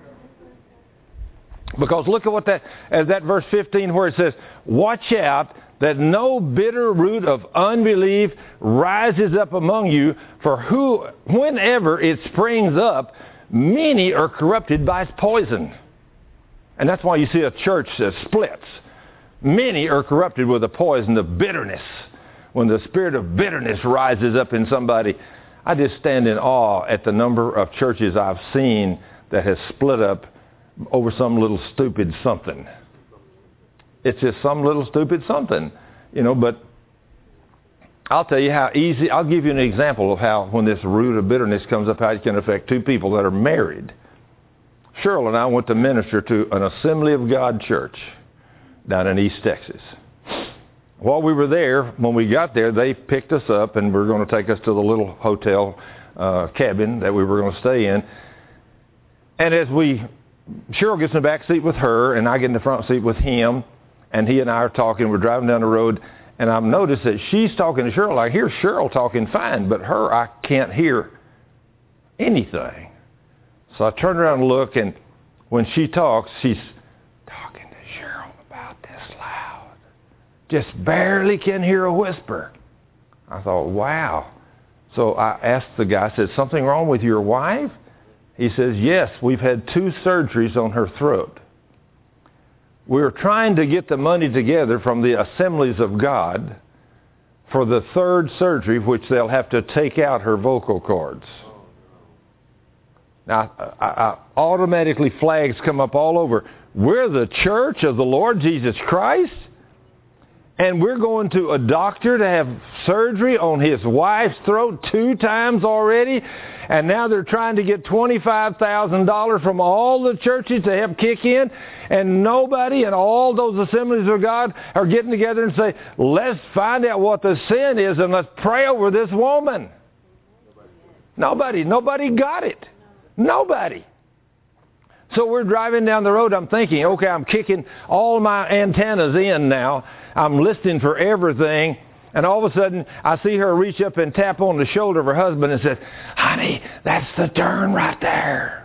Because look at what that, as that verse fifteen where it says, watch out that no bitter root of unbelief rises up among you, for who, whenever it springs up, many are corrupted by its poison. And that's why you see a church that splits. Many are corrupted with the poison of bitterness. When the spirit of bitterness rises up in somebody, I just stand in awe at the number of churches I've seen that has split up over some little stupid something. It's just some little stupid something, you know, but I'll tell you how easy, I'll give you an example of how when this root of bitterness comes up, how it can affect two people that are married. Cheryl and I went to minister to an Assembly of God church down in East Texas. While we were there, when we got there, they picked us up and were going to take us to the little hotel uh, cabin that we were going to stay in. And as we, Cheryl gets in the back seat with her, and I get in the front seat with him, and he and I are talking. We're driving down the road, and I've noticed that she's talking to Cheryl. I hear Cheryl talking fine, but her, I can't hear anything. So I turn around and look, and when she talks, she's talking to Cheryl about this loud. Just barely can hear a whisper. I thought, wow. So I asked the guy, I said, something wrong with your wife? He says, yes, we've had two surgeries on her throat. We're trying to get the money together from the Assemblies of God for the third surgery, which they'll have to take out her vocal cords. Now, I, I, automatically flags come up all over. We're the church of the Lord Jesus Christ, and we're going to a doctor to have surgery on his wife's throat two times already, and now they're trying to get twenty-five thousand dollars from all the churches to help kick in, and nobody in all those Assemblies of God are getting together and say, let's find out what the sin is and let's pray over this woman. Nobody. Nobody got it. Nobody. So we're driving down the road. I'm thinking, okay, I'm kicking all my antennas in now. I'm listening for everything. And all of a sudden, I see her reach up and tap on the shoulder of her husband and says, honey, that's the turn right there.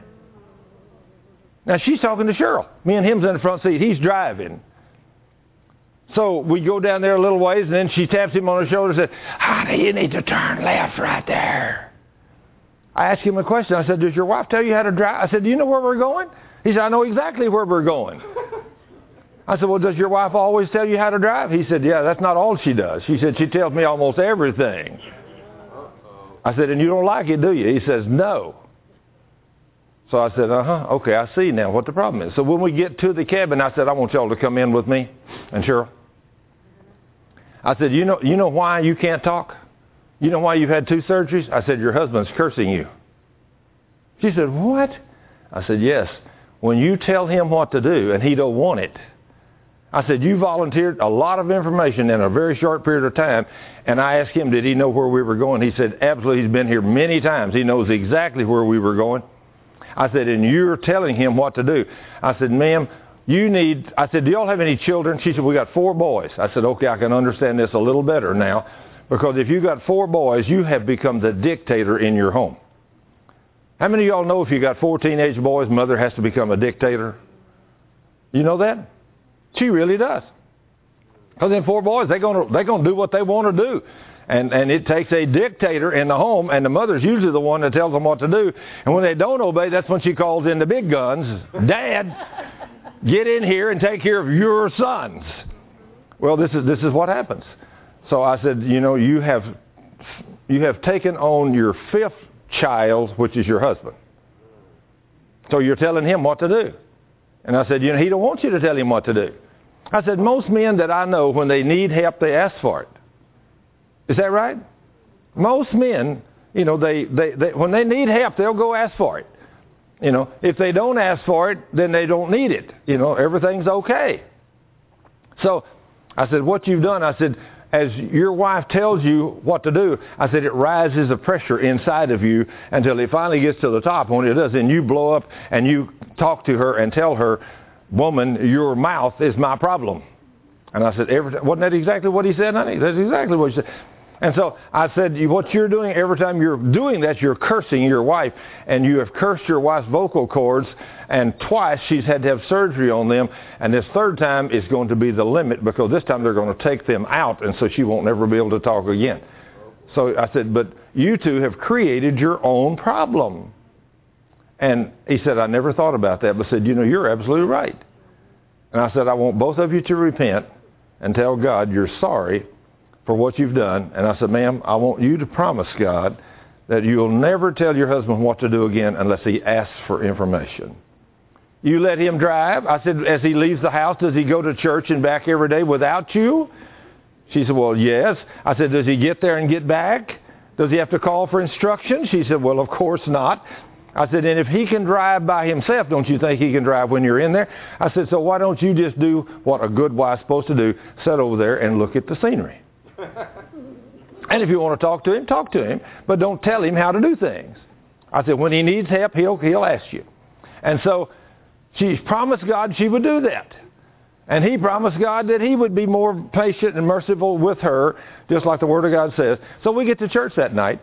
Now, she's talking to Cheryl. Me and him's in the front seat. He's driving. So we go down there a little ways, and then she taps him on the shoulder and says, honey, you need to turn left right there. I asked him a question. I said, does your wife tell you how to drive? I said, do you know where we're going? He said, I know exactly where we're going. I said, well, does your wife always tell you how to drive? He said, yeah, that's not all she does. She said, she tells me almost everything. I said, and you don't like it, do you? He says, no. So I said, uh-huh, okay, I see now what the problem is. So when we get to the cabin, I said, I want y'all to come in with me. And Cheryl, I said, you know, you know why you can't talk? You know why you've had two surgeries? I said, your husband's cursing you. She said, what? I said, yes. When you tell him what to do and he don't want it. I said, you volunteered a lot of information in a very short period of time. And I asked him, did he know where we were going? He said, absolutely. He's been here many times. He knows exactly where we were going. I said, and you're telling him what to do. I said, ma'am, you need, I said, do y'all have any children? She said, we got four boys. I said, okay, I can understand this a little better now. Because if you got four boys, you have become the dictator in your home. How many of y'all know if you got four teenage boys, mother has to become a dictator? You know that? She really does. Because then four boys, they're going to they're going to do what they want to do. And and it takes a dictator in the home, and the mother's usually the one that tells them what to do. And when they don't obey, that's when she calls in the big guns. Dad, get in here and take care of your sons. Well, this is this is what happens. So I said, you know, you have you have taken on your fifth child, which is your husband. So you're telling him what to do. And I said, you know, he don't want you to tell him what to do. I said, most men that I know, when they need help, they ask for it. Is that right? Most men, you know, they, they, they when they need help, they'll go ask for it. You know, if they don't ask for it, then they don't need it. You know, everything's okay. So I said, what you've done, I said, as your wife tells you what to do, I said, it rises a pressure inside of you until it finally gets to the top. When it does, then you blow up and you talk to her and tell her, woman, your mouth is my problem. And I said, every time, wasn't that exactly what he said, honey? That's exactly what he said. And so I said, what you're doing, every time you're doing that, you're cursing your wife. And you have cursed your wife's vocal cords. And twice she's had to have surgery on them. And this third time is going to be the limit, because this time they're going to take them out. And so she won't ever be able to talk again. So I said, but you two have created your own problem. And he said, I never thought about that. But said, you know, you're absolutely right. And I said, I want both of you to repent and tell God you're sorry for what you've done. And I said, ma'am, I want you to promise God that you'll never tell your husband what to do again unless he asks for information. You let him drive. I said, as he leaves the house, does he go to church and back every day without you? She said, well, yes. I said, does he get there and get back? Does he have to call for instructions? She said, well, of course not. I said, and if he can drive by himself, don't you think he can drive when you're in there? I said, so why don't you just do what a good wife's supposed to do, sit over there and look at the scenery? And if you want to talk to him, talk to him, but don't tell him how to do things. I said, when he needs help, he'll, he'll ask you. And so she promised God she would do that. And he promised God that he would be more patient and merciful with her, just like the Word of God says. So we get to church that night,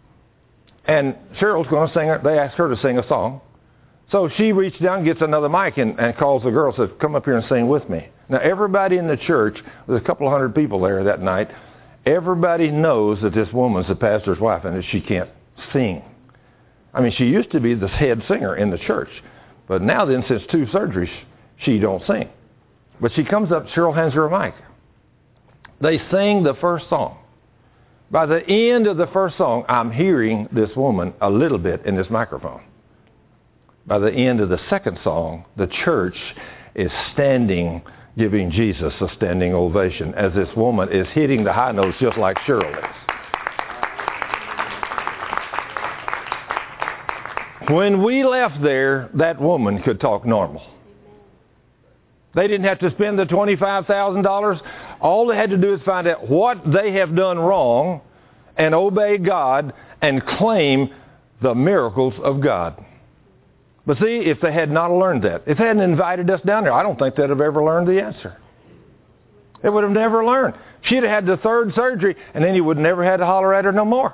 and Cheryl's going to sing, her, they asked her to sing a song. So she reached down, gets another mic, and, and calls the girl, says, come up here and sing with me. Now, everybody in the church, there's a couple of hundred people there that night, everybody knows that this woman's the pastor's wife and that she can't sing. I mean, she used to be the head singer in the church. But now then, since two surgeries, she don't sing. But she comes up, Cheryl hands her a mic. They sing the first song. By the end of the first song, I'm hearing this woman a little bit in this microphone. By the end of the second song, the church is standing, giving Jesus a standing ovation as this woman is hitting the high notes just like Cheryl is. When we left there, that woman could talk normal. They didn't have to spend the twenty-five thousand dollars. All they had to do is find out what they have done wrong and obey God and claim the miracles of God. But see, if they had not learned that, if they hadn't invited us down there, I don't think they'd have ever learned the answer. They would have never learned. She'd have had the third surgery, and then he would never had to holler at her no more.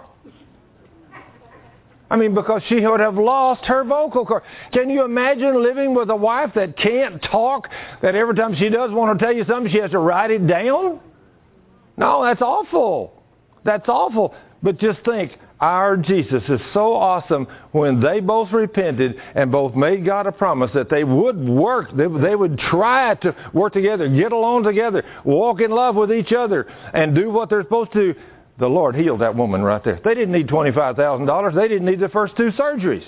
I mean, because she would have lost her vocal cord. Can you imagine living with a wife that can't talk, that every time she does want to tell you something, she has to write it down? No, that's awful. That's awful. But just think, our Jesus is so awesome. When they both repented and both made God a promise that they would work, they, they would try to work together, get along together, walk in love with each other, and do what they're supposed to do, the Lord healed that woman right there. They didn't need twenty-five thousand dollars. They didn't need the first two surgeries.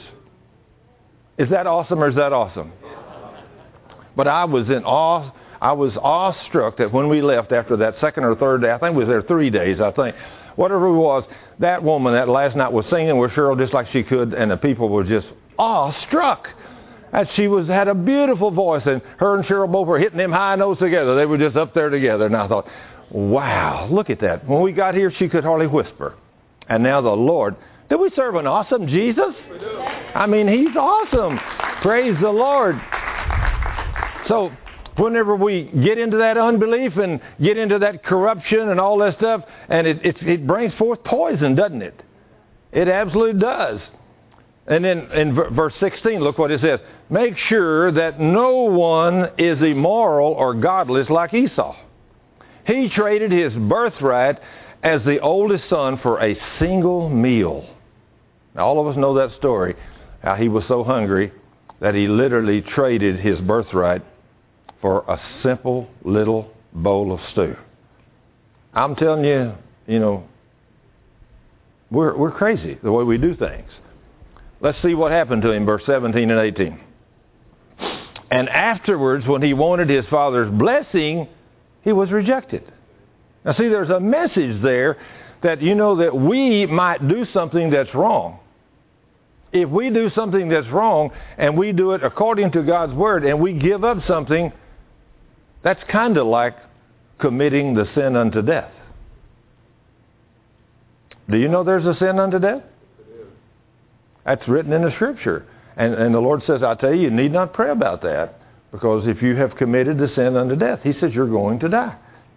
Is that awesome or is that awesome? But I was in awe. I was awestruck that when we left after that second or third day, I think we was there three days, I think. Whatever it was, that woman that last night was singing with Cheryl just like she could, and the people were just awestruck. And she was had a beautiful voice, and her and Cheryl both were hitting them high notes together. They were just up there together, and I thought, wow, look at that. When we got here, she could hardly whisper. And now the Lord, do we serve an awesome Jesus? We do. I mean, he's awesome. Praise the Lord. So whenever we get into that unbelief and get into that corruption and all that stuff, and it, it, it brings forth poison, doesn't it? It absolutely does. And then in verse sixteen, look what it says. Make sure that no one is immoral or godless like Esau. He traded his birthright as the oldest son for a single meal. Now, all of us know that story, how he was so hungry that he literally traded his birthright for a simple little bowl of stew. I'm telling you, you know, we're, we're crazy the way we do things. Let's see what happened to him, verse seventeen and eighteen. And afterwards, when he wanted his father's blessing, he was rejected. Now see, there's a message there that, you know, that we might do something that's wrong. If we do something that's wrong and we do it according to God's Word and we give up something, that's kind of like committing the sin unto death. Do you know there's a sin unto death? That's written in the Scripture. And, and the Lord says, I tell you, you need not pray about that, because if you have committed the sin unto death, He says you're going to die.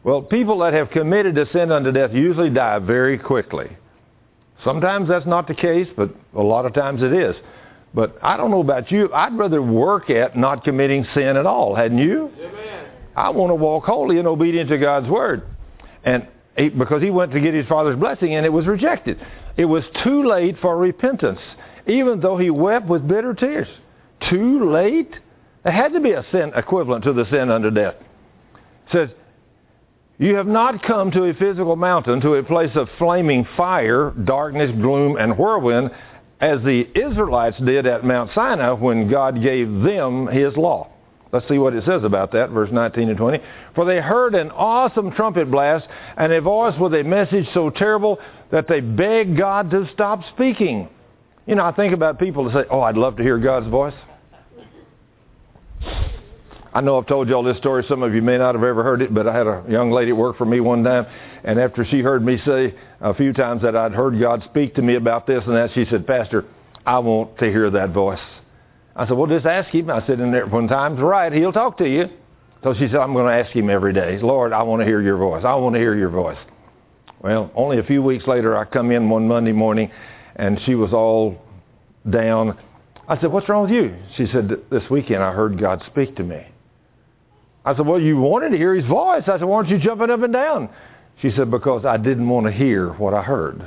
Well, people that have committed a sin unto death usually die very quickly. Sometimes that's not the case, but a lot of times it is. But I don't know about you. I'd rather work at not committing sin at all, hadn't you? Amen. I want to walk holy and obedient to God's Word. And he, because he went to get his Father's blessing and it was rejected. It was too late for repentance, even though he wept with bitter tears. Too late? There had to be a sin equivalent to the sin unto death. It says, you have not come to a physical mountain, to a place of flaming fire, darkness, gloom, and whirlwind, as the Israelites did at Mount Sinai when God gave them his law. Let's see what it says about that, verse nineteen and twenty. For they heard an awesome trumpet blast, and a voice with a message so terrible that they begged God to stop speaking. You know, I think about people that say, oh, I'd love to hear God's voice. I know I've told you all this story. Some of you may not have ever heard it, but I had a young lady work for me one time, and after she heard me say a few times that I'd heard God speak to me about this and that, she said, Pastor, I want to hear that voice. I said, well, just ask him. I said, and when time's right, he'll talk to you. So she said, I'm going to ask him every day. Lord, I want to hear your voice. I want to hear your voice. Well, only a few weeks later, I come in one Monday morning, and she was all down. I said, what's wrong with you? She said, this weekend I heard God speak to me. I said, well, you wanted to hear his voice. I said, why aren't you jumping up and down? She said, because I didn't want to hear what I heard.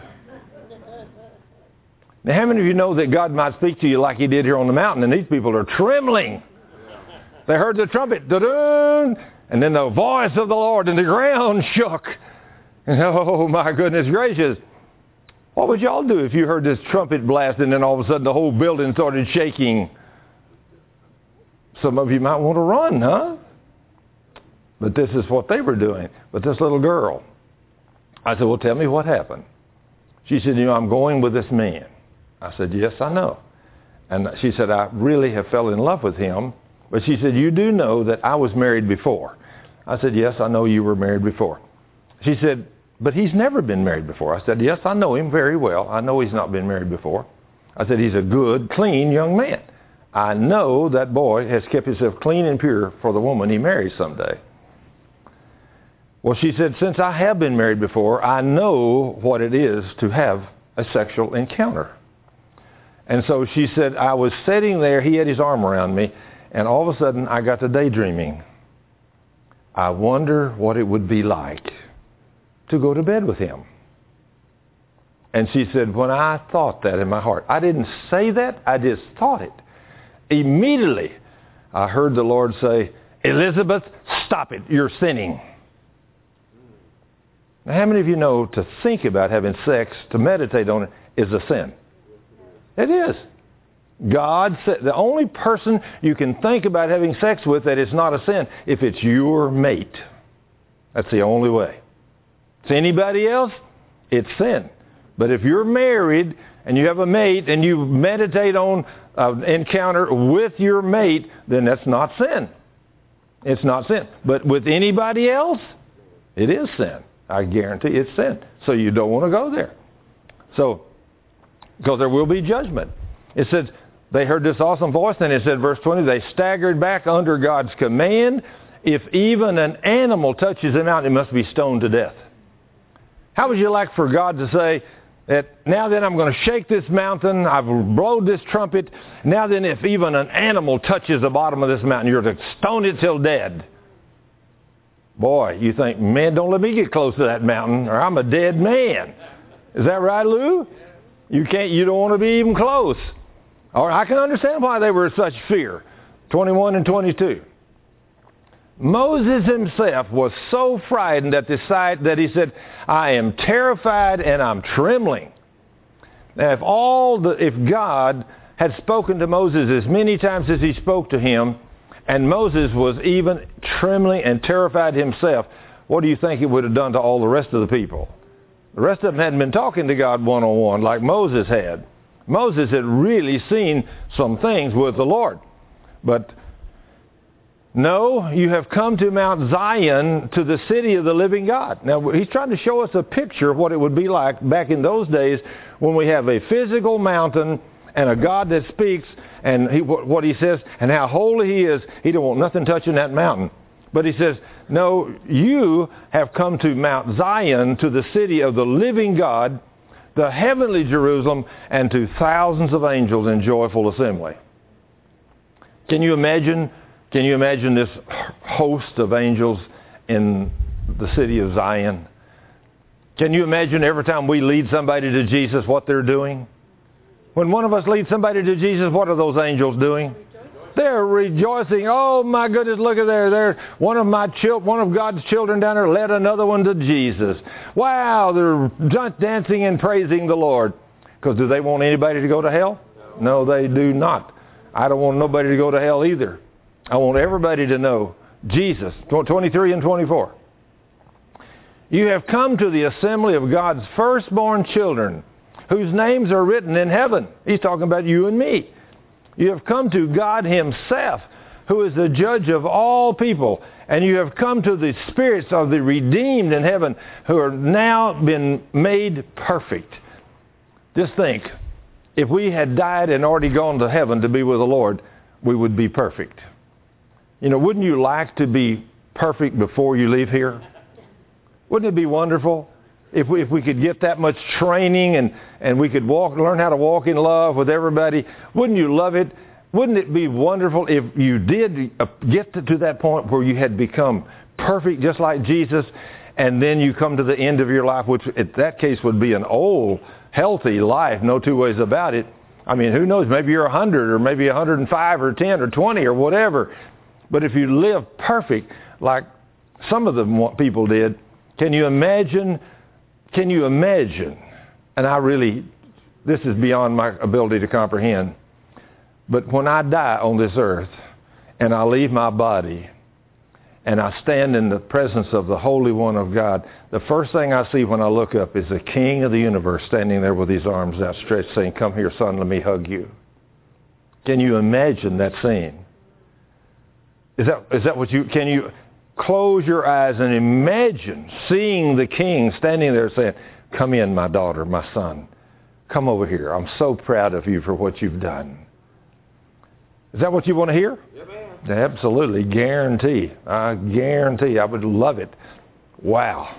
Now, how many of you know that God might speak to you like he did here on the mountain, and these people are trembling? They heard the trumpet, da-dun, and then the voice of the Lord, and the ground shook. And, oh, my goodness gracious. What would y'all do if you heard this trumpet blast, and then all of a sudden the whole building started shaking? Some of you might want to run, huh? But this is what they were doing. But this little girl, I said, well, tell me what happened. She said, you know, I'm going with this man. I said, yes, I know. And she said, I really have fell in love with him. But she said, you do know that I was married before. I said, yes, I know you were married before. She said, but he's never been married before. I said, yes, I know him very well. I know he's not been married before. I said, he's a good, clean young man. I know that boy has kept himself clean and pure for the woman he marries someday. Well, she said, since I have been married before, I know what it is to have a sexual encounter. And so she said, I was sitting there, he had his arm around me, and all of a sudden I got to daydreaming. I wonder what it would be like to go to bed with him. And she said, when I thought that in my heart, I didn't say that, I just thought it. Immediately, I heard the Lord say, Elizabeth, stop it, you're sinning. Now, how many of you know to think about having sex, to meditate on it, is a sin? It is. God said the only person you can think about having sex with that is not a sin, if it's your mate. That's the only way. It's anybody else, it's sin. But if you're married and you have a mate and you meditate on an encounter with your mate, then that's not sin. It's not sin. But with anybody else, it is sin. I guarantee it's sin. So you don't want to go there. So, because there will be judgment. It says, they heard this awesome voice, and it said, verse twenty, they staggered back under God's command. If even an animal touches the mountain, it must be stoned to death. How would you like for God to say that, now then I'm going to shake this mountain, I've blown this trumpet, now then if even an animal touches the bottom of this mountain, you're to stone it till dead. Boy, you think, man, don't let me get close to that mountain or I'm a dead man. Is that right, Lou? You can't, you don't want to be even close. Or I can understand why they were in such fear. twenty-one and twenty-two. Moses himself was so frightened at the sight that he said, I am terrified and I'm trembling. Now, if all the, if God had spoken to Moses as many times as he spoke to him, and Moses was even trembling and terrified himself, what do you think it would have done to all the rest of the people? The rest of them hadn't been talking to God one-on-one like Moses had. Moses had really seen some things with the Lord. But no, you have come to Mount Zion, to the city of the living God. Now, he's trying to show us a picture of what it would be like back in those days when we have a physical mountain and a God that speaks, and he, what he says, and how holy he is. He don't want nothing touching that mountain. But he says, no, you have come to Mount Zion, to the city of the living God, the heavenly Jerusalem, and to thousands of angels in joyful assembly. Can you imagine, can you imagine this host of angels in the city of Zion? Can you imagine every time we lead somebody to Jesus what they're doing? When one of us leads somebody to Jesus, what are those angels doing? They're rejoicing. Oh my goodness, look at there. There, one of my chil- one of God's children down there led another one to Jesus. Wow, they're dancing and praising the Lord. Because do they want anybody to go to hell? No, they do not. I don't want nobody to go to hell either. I want everybody to know Jesus. twenty-three and twenty-four. You have come to the assembly of God's firstborn children, whose names are written in heaven. He's talking about you and me. You have come to God himself, who is the judge of all people. And you have come to the spirits of the redeemed in heaven, who are now been made perfect. Just think, if we had died and already gone to heaven to be with the Lord, we would be perfect. You know, wouldn't you like to be perfect before you leave here? Wouldn't it be wonderful if we, if we could get that much training and, and we could walk, learn how to walk in love with everybody? Wouldn't you love it? Wouldn't it be wonderful if you did get to, to that point where you had become perfect just like Jesus, and then you come to the end of your life, which in that case would be an old, healthy life, no two ways about it. I mean, who knows? Maybe you're one hundred or maybe one hundred five or ten or twenty or whatever. But if you live perfect like some of the people did, can you imagine, can you imagine, and I really, this is beyond my ability to comprehend, but when I die on this earth and I leave my body and I stand in the presence of the Holy One of God, the first thing I see when I look up is the King of the universe standing there with his arms outstretched saying, "Come here, son, let me hug you." Can you imagine that scene? Is that, is that what you, can you close your eyes and imagine seeing the King standing there saying, "Come in, my daughter, my son. Come over here. I'm so proud of you for what you've done." Is that what you want to hear? Yeah, man. Absolutely. Guarantee. I guarantee. I would love it. Wow.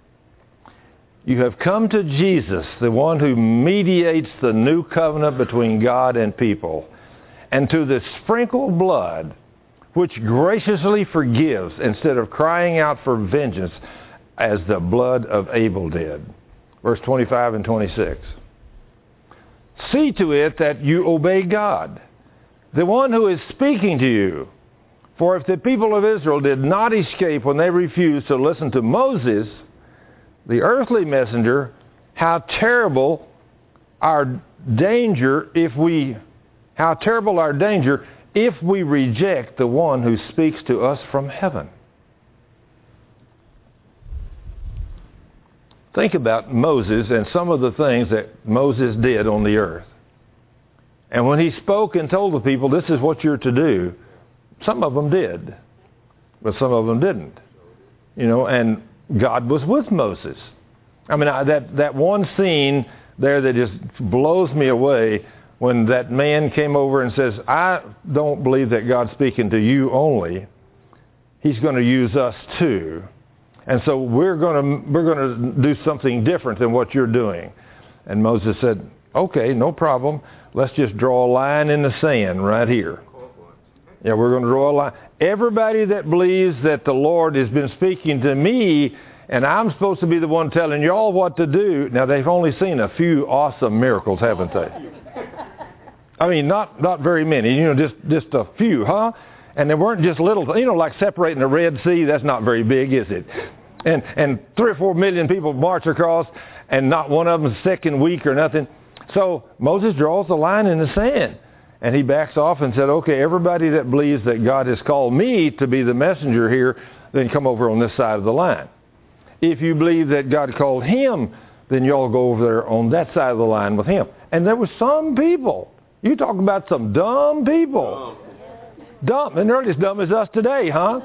You have come to Jesus, the one who mediates the new covenant between God and people, and to the sprinkled blood which graciously forgives instead of crying out for vengeance as the blood of Abel did. Verse twenty-five and twenty-six. See to it that you obey God, the one who is speaking to you. For if the people of Israel did not escape when they refused to listen to Moses, the earthly messenger, how terrible our danger if we, how terrible our danger if we reject the one who speaks to us from heaven. Think about Moses and some of the things that Moses did on the earth. And when he spoke and told the people, this is what you're to do, some of them did, but some of them didn't. You know, and God was with Moses. I mean, I, that, that one scene there that just blows me away when that man came over and says, "I don't believe that God's speaking to you only. He's going to use us too. And so we're going to we're going to do something different than what you're doing." And Moses said, "Okay, no problem. Let's just draw a line in the sand right here. Yeah, we're going to draw a line. Everybody that believes that the Lord has been speaking to me and I'm supposed to be the one telling y'all what to do." Now, they've only seen a few awesome miracles, haven't they? I mean, not not very many, you know, just, just a few, huh? And they weren't just little, you know, like separating the Red Sea, that's not very big, is it? And and three or four million people march across, and not one of them is sick and weak or nothing. So Moses draws the line in the sand, and he backs off and said, "Okay, everybody that believes that God has called me to be the messenger here, then come over on this side of the line. If you believe that God called him, then y'all go over there on that side of the line with him." And there were some people. You talk about some dumb people. Dumb. And they're as dumb as us today, huh?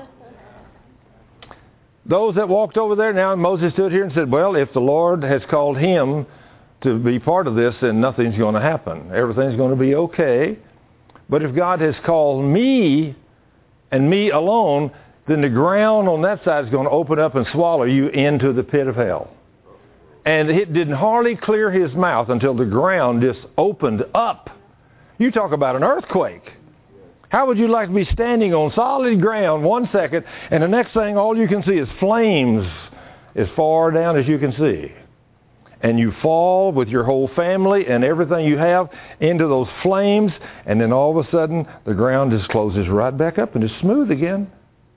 Those that walked over there, now Moses stood here and said, "Well, if the Lord has called him to be part of this, then nothing's going to happen. Everything's going to be okay. But if God has called me and me alone, then the ground on that side is going to open up and swallow you into the pit of hell. And it didn't hardly clear his mouth until the ground just opened up. You talk about an earthquake. How would you like to be standing on solid ground one second, and the next thing all you can see is flames as far down as you can see? And you fall with your whole family and everything you have into those flames, and then all of a sudden the ground just closes right back up and is smooth again.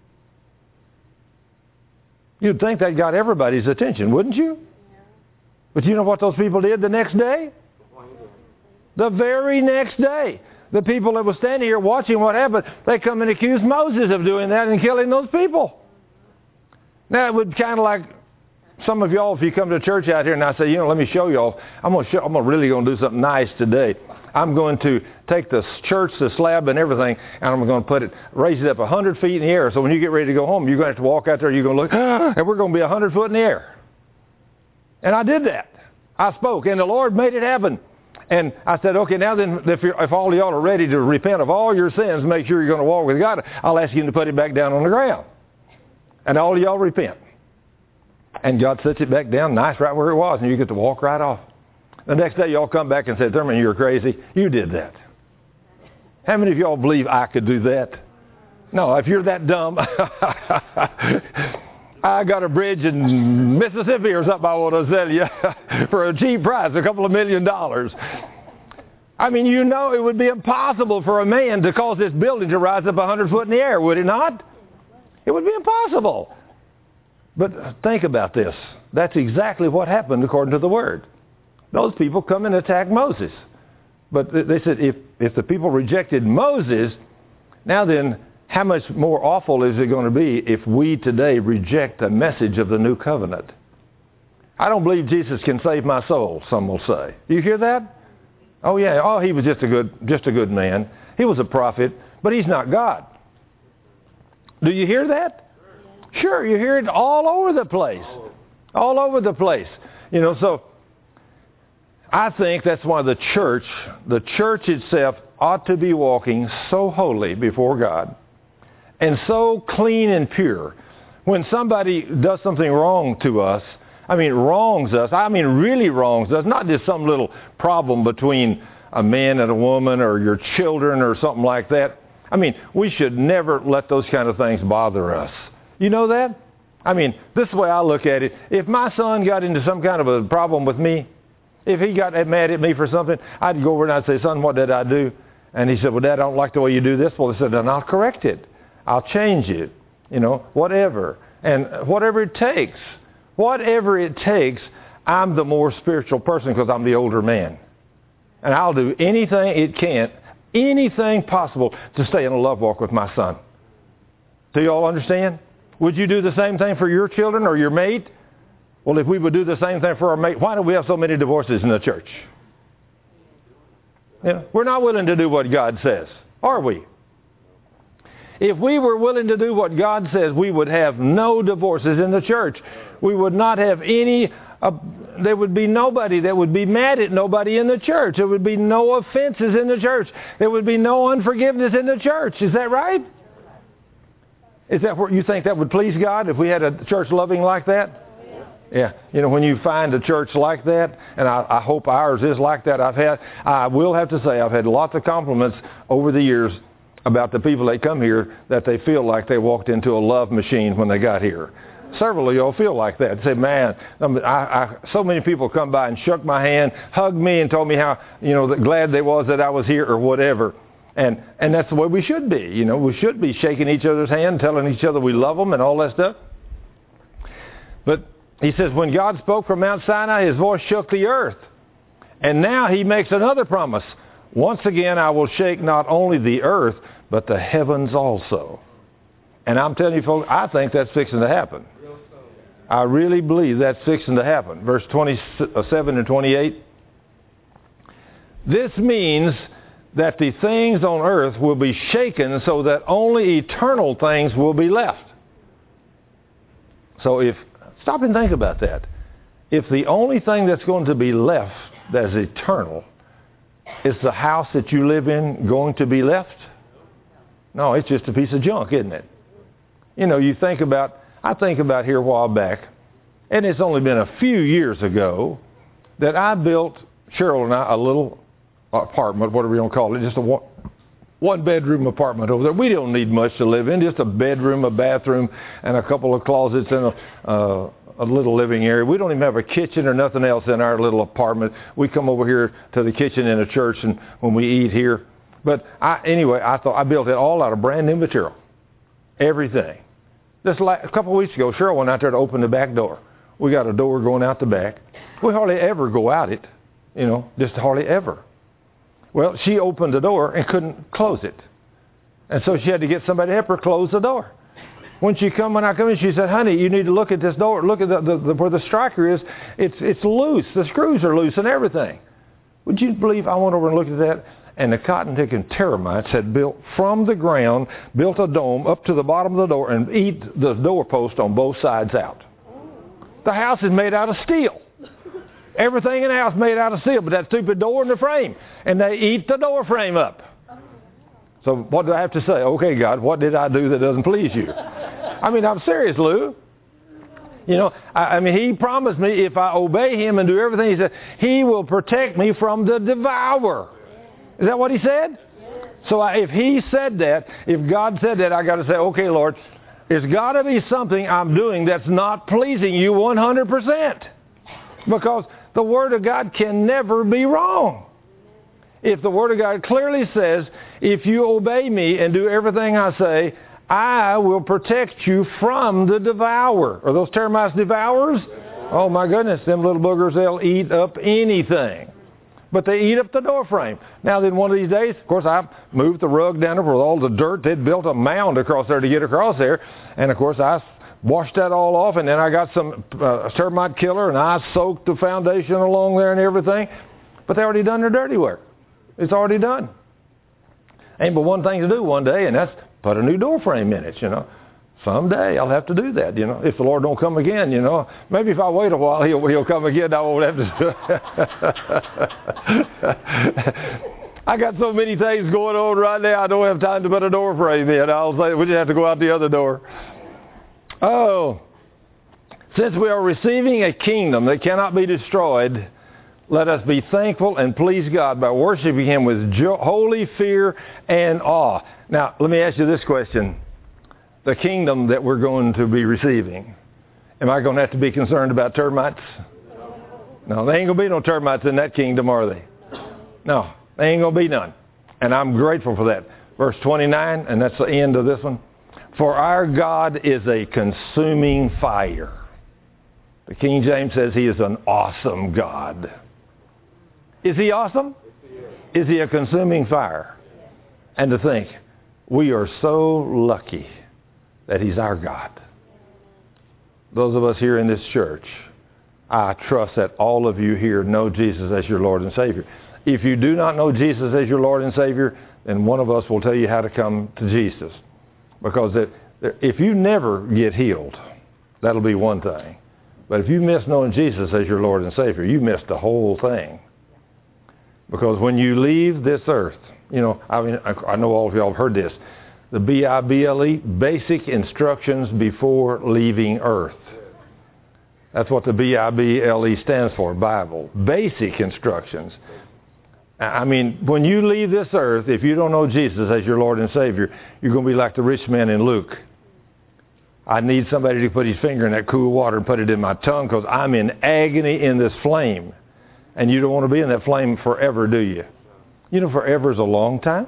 You'd think that got everybody's attention, wouldn't you? But you know what those people did the next day? The very next day. The people that were standing here watching what happened, they come and accuse Moses of doing that and killing those people. Now it would kind of like some of y'all, if you come to church out here and I say, you know, let me show y'all, I'm going to show, I'm gonna really going to do something nice today. I'm going to take the church, the slab and everything, and I'm going to put it, raise it up one hundred feet in the air. So when you get ready to go home, you're going to have to walk out there, you're going to look, ah, and we're going to be one hundred foot in the air. And I did that. I spoke, and the Lord made it happen. And I said, okay, now then, if, you're, if all of y'all are ready to repent of all your sins, make sure you're going to walk with God, I'll ask you to put it back down on the ground. And all of y'all repent. And God sets it back down nice right where it was, and you get to walk right off. The next day, y'all come back and say, Thurman, you're crazy. You did that. How many of y'all believe I could do that? No, if you're that dumb, I got a bridge in Mississippi or something I want to sell you for a cheap price, a couple of million dollars. I mean, you know it would be impossible for a man to cause this building to rise up one hundred foot in the air, would it not? It would be impossible. But think about this. That's exactly what happened according to the Word. Those people come and attack Moses. But they said if, if the people rejected Moses, now then, how much more awful is it going to be if we today reject the message of the new covenant? I don't believe Jesus can save my soul, some will say. Do you hear that? Oh yeah, oh he was just a good, just a good man. He was a prophet, but he's not God. Do you hear that? Sure, you hear it all over the place. All over the place. You know, so I think that's why the church, the church itself ought to be walking so holy before God and so clean and pure. When somebody does something wrong to us, I mean wrongs us, I mean really wrongs us, not just some little problem between a man and a woman or your children or something like that. I mean, we should never let those kind of things bother us. You know that? I mean, this is the way I look at it. If my son got into some kind of a problem with me, if he got mad at me for something, I'd go over and I'd say, son, what did I do? And he said, well, Dad, I don't like the way you do this. Well, I said, then I'll correct it. I'll change it. You know, whatever. And whatever it takes. Whatever it takes, I'm the more spiritual person because I'm the older man. And I'll do anything it can, anything possible to stay in a love walk with my son. Do you all understand? Would you do the same thing for your children or your mate? Well, if we would do the same thing for our mate, why do we have so many divorces in the church? Yeah, we're not willing to do what God says, are we? If we were willing to do what God says, we would have no divorces in the church. We would not have any, uh, there would be nobody that would be mad at nobody in the church. There would be no offenses in the church. There would be no unforgiveness in the church. Is that right? Is that what you think that would please God if we had a church loving like that? Yeah. You know, when you find a church like that, and I, I hope ours is like that, I've had, I will have to say, I've had lots of compliments over the years about the people that come here that they feel like they walked into a love machine when they got here. Several of y'all feel like that. They say, man, I, I, so many people come by and shook my hand, hugged me, and told me how, you know, glad they was that I was here or whatever. And and that's the way we should be. You know, we should be shaking each other's hand, telling each other we love them and all that stuff. But he says, when God spoke from Mount Sinai, his voice shook the earth. And now he makes another promise. Once again, I will shake not only the earth, but the heavens also. And I'm telling you, folks, I think that's fixing to happen. I really believe that's fixing to happen. Verse twenty-seven and twenty-eight. This means that the things on earth will be shaken so that only eternal things will be left. So if, stop and think about that. If the only thing that's going to be left that's eternal is the house that you live in going to be left? No, it's just a piece of junk, isn't it? You know, you think about, I think about here a while back, and it's only been a few years ago that I built, Cheryl and I, a little apartment, whatever you want to call it, just a one, one bedroom apartment over there. We don't need much to live in, just a bedroom, a bathroom, and a couple of closets and a, uh, a little living area. We don't even have a kitchen or nothing else in our little apartment. We come over here to the kitchen in a church and when we eat here. But I, anyway, I thought I built it all out of brand new material. Everything. Just like a couple of weeks ago, Cheryl went out there to open the back door. We got a door going out the back. We hardly ever go out it, you know, just hardly ever. Well, she opened the door and couldn't close it. And so she had to get somebody to help her close the door. When she come, when I come in, she said, honey, you need to look at this door. Look at the, the, the, where the striker is. It's, it's loose. The screws are loose and everything. Would you believe I went over and looked at that? And the cotton-picking termites had built from the ground, built a dome up to the bottom of the door and eat the doorpost on both sides out. The house is made out of steel. Everything in the house made out of steel, but that stupid door and the frame. And they eat the door frame up. So what do I have to say? Okay, God, what did I do that doesn't please you? I mean, I'm serious, Lou. You know, I, I mean, he promised me if I obey him and do everything he said, he will protect me from the devourer. Is that what he said? Yes. So I, if he said that, if God said that, I got to say, okay, Lord, there's got to be something I'm doing that's not pleasing you one hundred percent. Because the Word of God can never be wrong. If the Word of God clearly says, if you obey me and do everything I say, I will protect you from the devourer. Are those termites devourers? Oh my goodness, them little boogers, they'll eat up anything. But they eat up the door frame. Now then one of these days, of course I moved the rug down there with all the dirt. They'd built a mound across there to get across there. And of course I washed that all off, and then I got some uh, termite killer and I soaked the foundation along there and everything. But they already done their dirty work. It's already done. Ain't but one thing to do one day, and that's put a new door frame in it, you know. Someday I'll have to do that, you know, if the Lord don't come again, you know. Maybe if I wait a while, he'll, he'll come again. I won't have to do it. I got so many things going on right now, I don't have time to put a door frame in. I'll say, we just have to go out the other door. Oh, since we are receiving a kingdom that cannot be destroyed, let us be thankful and please God by worshiping Him with jo- holy fear and awe. Now, let me ask you this question. The kingdom that we're going to be receiving, am I going to have to be concerned about termites? No, there ain't going to be no termites in that kingdom, are they? No, there ain't going to be none. And I'm grateful for that. Verse twenty-nine, and that's the end of this one. For our God is a consuming fire. The King James says He is an awesome God. Is He awesome? Is He a consuming fire? And to think, we are so lucky that He's our God. Those of us here in this church, I trust that all of you here know Jesus as your Lord and Savior. If you do not know Jesus as your Lord and Savior, then one of us will tell you how to come to Jesus. Because if you never get healed, that'll be one thing. But if you miss knowing Jesus as your Lord and Savior, you missed the whole thing. Because when you leave this earth, you know, I mean, I know all of y'all have heard this. The B I B L E, basic instructions before leaving earth. That's what the B I B L E stands for, Bible. Basic instructions. I mean, when you leave this earth, if you don't know Jesus as your Lord and Savior, you're going to be like the rich man in Luke. I need somebody to put his finger in that cool water and put it in my tongue because I'm in agony in this flame. And you don't want to be in that flame forever, do you? You know, forever is a long time.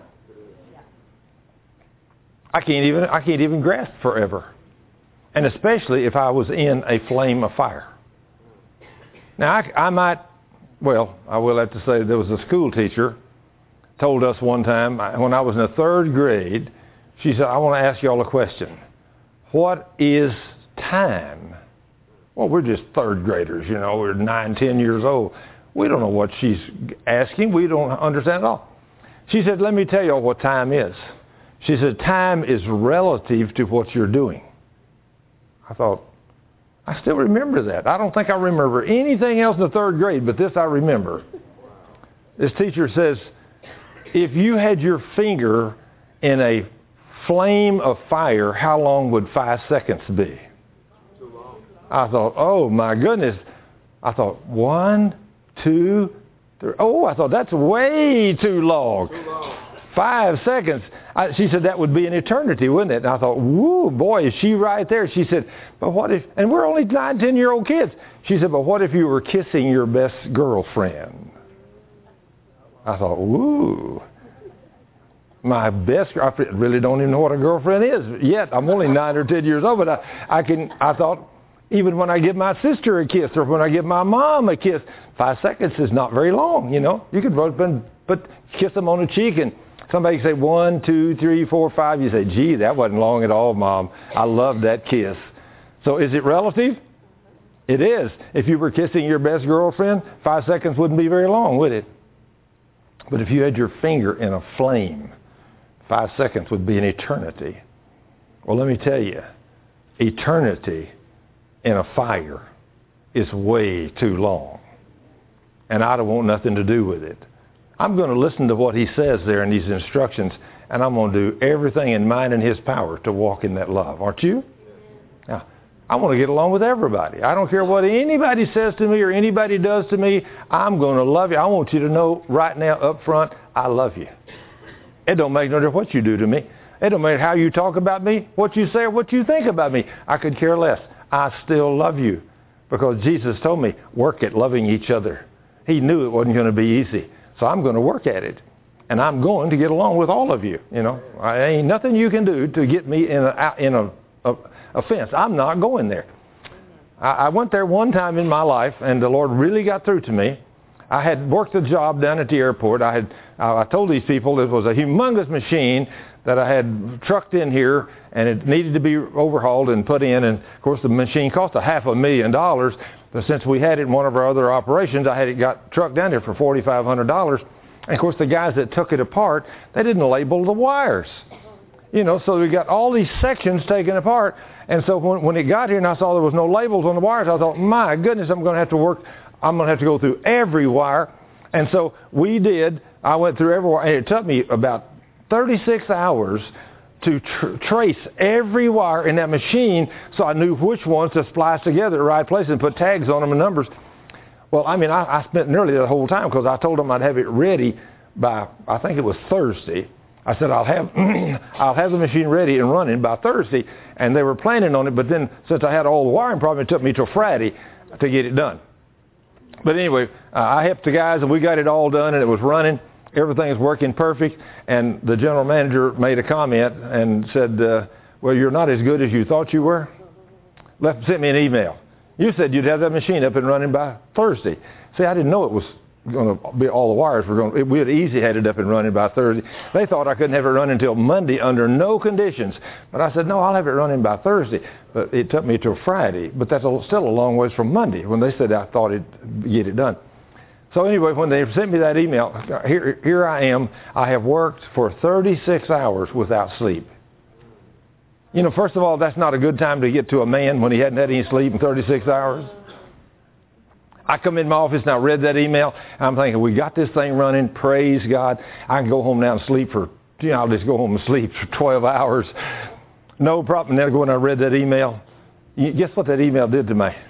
I can't even I can't even grasp forever. And especially if I was in a flame of fire. Now, I, I might, well, I will have to say there was a school teacher told us one time, when I was in the third grade, she said, I want to ask you all a question. What is time? Well, we're just third graders, you know, we're nine, ten years old. We don't know what she's asking. We don't understand at all. She said, let me tell you what time is. She said, time is relative to what you're doing. I thought, I still remember that. I don't think I remember anything else in the third grade, but this I remember. This teacher says, if you had your finger in a flame of fire, how long would five seconds be? Too long. I thought, oh my goodness. I thought, one, two, three. Oh, I thought that's way too long. Too long. Five seconds. I, she said that would be an eternity, wouldn't it? And I thought, woo, boy, is she right there? She said, but what if, and we're only nine, ten-year-old kids. She said, but what if you were kissing your best girlfriend? I thought, woo. My best, I really don't even know what a girlfriend is yet. I'm only nine or ten years old, but I, I can, I thought, even when I give my sister a kiss or when I give my mom a kiss, five seconds is not very long, you know. You could put, put kiss them on the cheek and somebody can say one, two, three, four, five. You say, gee, that wasn't long at all, Mom. I love that kiss. So is it relative? It is. If you were kissing your best girlfriend, five seconds wouldn't be very long, would it? But if you had your finger in a flame, five seconds would be an eternity. Well, let me tell you, eternity in a fire is way too long. And I don't want nothing to do with it. I'm going to listen to what he says there in these instructions, and I'm going to do everything in mine and his power to walk in that love. Aren't you? Now, I want to get along with everybody. I don't care what anybody says to me or anybody does to me. I'm going to love you. I want you to know right now up front, I love you. It don't make no difference what you do to me. It don't matter how you talk about me, what you say, or what you think about me. I could care less. I still love you because Jesus told me, work at loving each other. He knew it wasn't going to be easy. So I'm going to work at it. And I'm going to get along with all of you. You know, I ain't nothing you can do to get me in a, in a, a, a fence. I'm not going there. I, I went there one time in my life, and the Lord really got through to me. I had worked a job down at the airport. I had I told these people it was a humongous machine that I had trucked in here, and it needed to be overhauled and put in. And, of course, the machine cost a half a million dollars. But since we had it in one of our other operations, I had it got trucked down there for four thousand five hundred dollars. And, of course, the guys that took it apart, they didn't label the wires. You know, so we got all these sections taken apart. And so when, when it got here and I saw there was no labels on the wires, I thought, my goodness, I'm going to have to work. I'm going to have to go through every wire. And so we did. I went through every wire. And it took me about thirty-six hours to tr- trace every wire in that machine so I knew which ones to splice together at the right place and put tags on them and numbers. Well, I mean, I, I spent nearly the whole time because I told them I'd have it ready by, I think it was Thursday. I said, I'll have I'll have the machine ready and running by Thursday. And they were planning on it, but then since I had all the wiring problems, it took me till Friday to get it done. But anyway, uh, I helped the guys, and we got it all done, and it was running. Everything is working perfect. And the general manager made a comment and said, uh, well, you're not as good as you thought you were. Left, sent me an email. You said you'd have that machine up and running by Thursday. See, I didn't know it was going to be all the wires were going to, we had easy had it up and running by Thursday. They thought I couldn't have it running until Monday under no conditions. But I said, no, I'll have it running by Thursday. But it took me till Friday. But that's a, still a long ways from Monday when they said I thought it'd get it done. So anyway, when they sent me that email, here, here I am. I have worked for thirty-six hours without sleep. You know, first of all, that's not a good time to get to a man when he hadn't had any sleep in thirty-six hours. I come in my office and I read that email. I'm thinking, we got this thing running. Praise God. I can go home now and sleep for, you know, I'll just go home and sleep for twelve hours. No problem. And then I go and I read that email. Guess what that email did to me?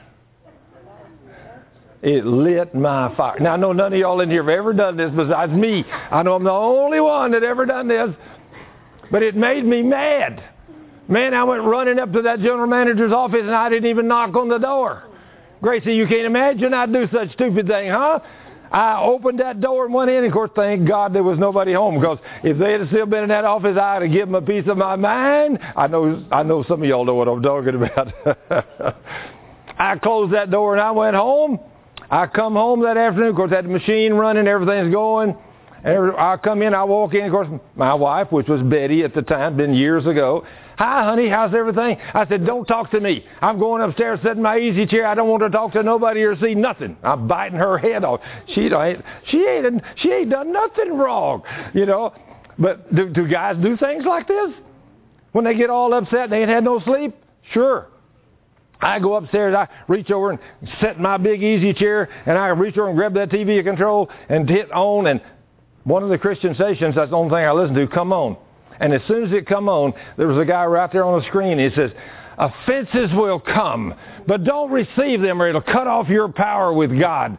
It lit my fire. Now, I know none of y'all in here have ever done this besides me. I know I'm the only one that ever done this. But it made me mad. Man, I went running up to that general manager's office and I didn't even knock on the door. Gracie, you can't imagine I'd do such stupid thing, huh? I opened that door and went in. And of course, thank God there was nobody home, because if they had still been in that office, I'd have given them a piece of my mind. I know, I know some of y'all know what I'm talking about. I closed that door and I went home. I come home that afternoon. Of course, had the machine running, everything's going. I come in, I walk in. Of course, my wife, which was Betty at the time, been years ago. Hi, honey, how's everything? I said, don't talk to me. I'm going upstairs, sitting in my easy chair. I don't want to talk to nobody or see nothing. I'm biting her head off. She ain't, she ain't, she ain't done nothing wrong, you know. But do, do guys do things like this? When they get all upset and they ain't had no sleep? Sure. I go upstairs, I reach over and sit in my big easy chair, and I reach over and grab that T V control and hit on, and one of the Christian stations, that's the only thing I listen to, come on. And as soon as it come on, there was a guy right there on the screen. He says, offenses will come, but don't receive them or it'll cut off your power with God.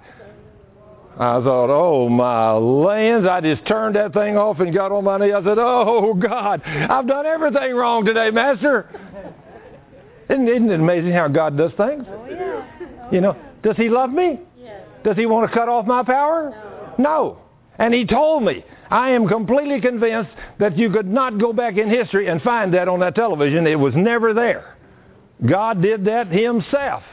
I thought, oh, my lands. I just turned that thing off and got on my knee. I said, oh, God, I've done everything wrong today, Master. Isn't, isn't it amazing how God does things? Oh, yeah. Oh, you know, does he love me? yes. Does he want to cut off my power? No. No. And he told me, I am completely convinced that you could not go back in history and find that on that television. It was never there. God did that himself.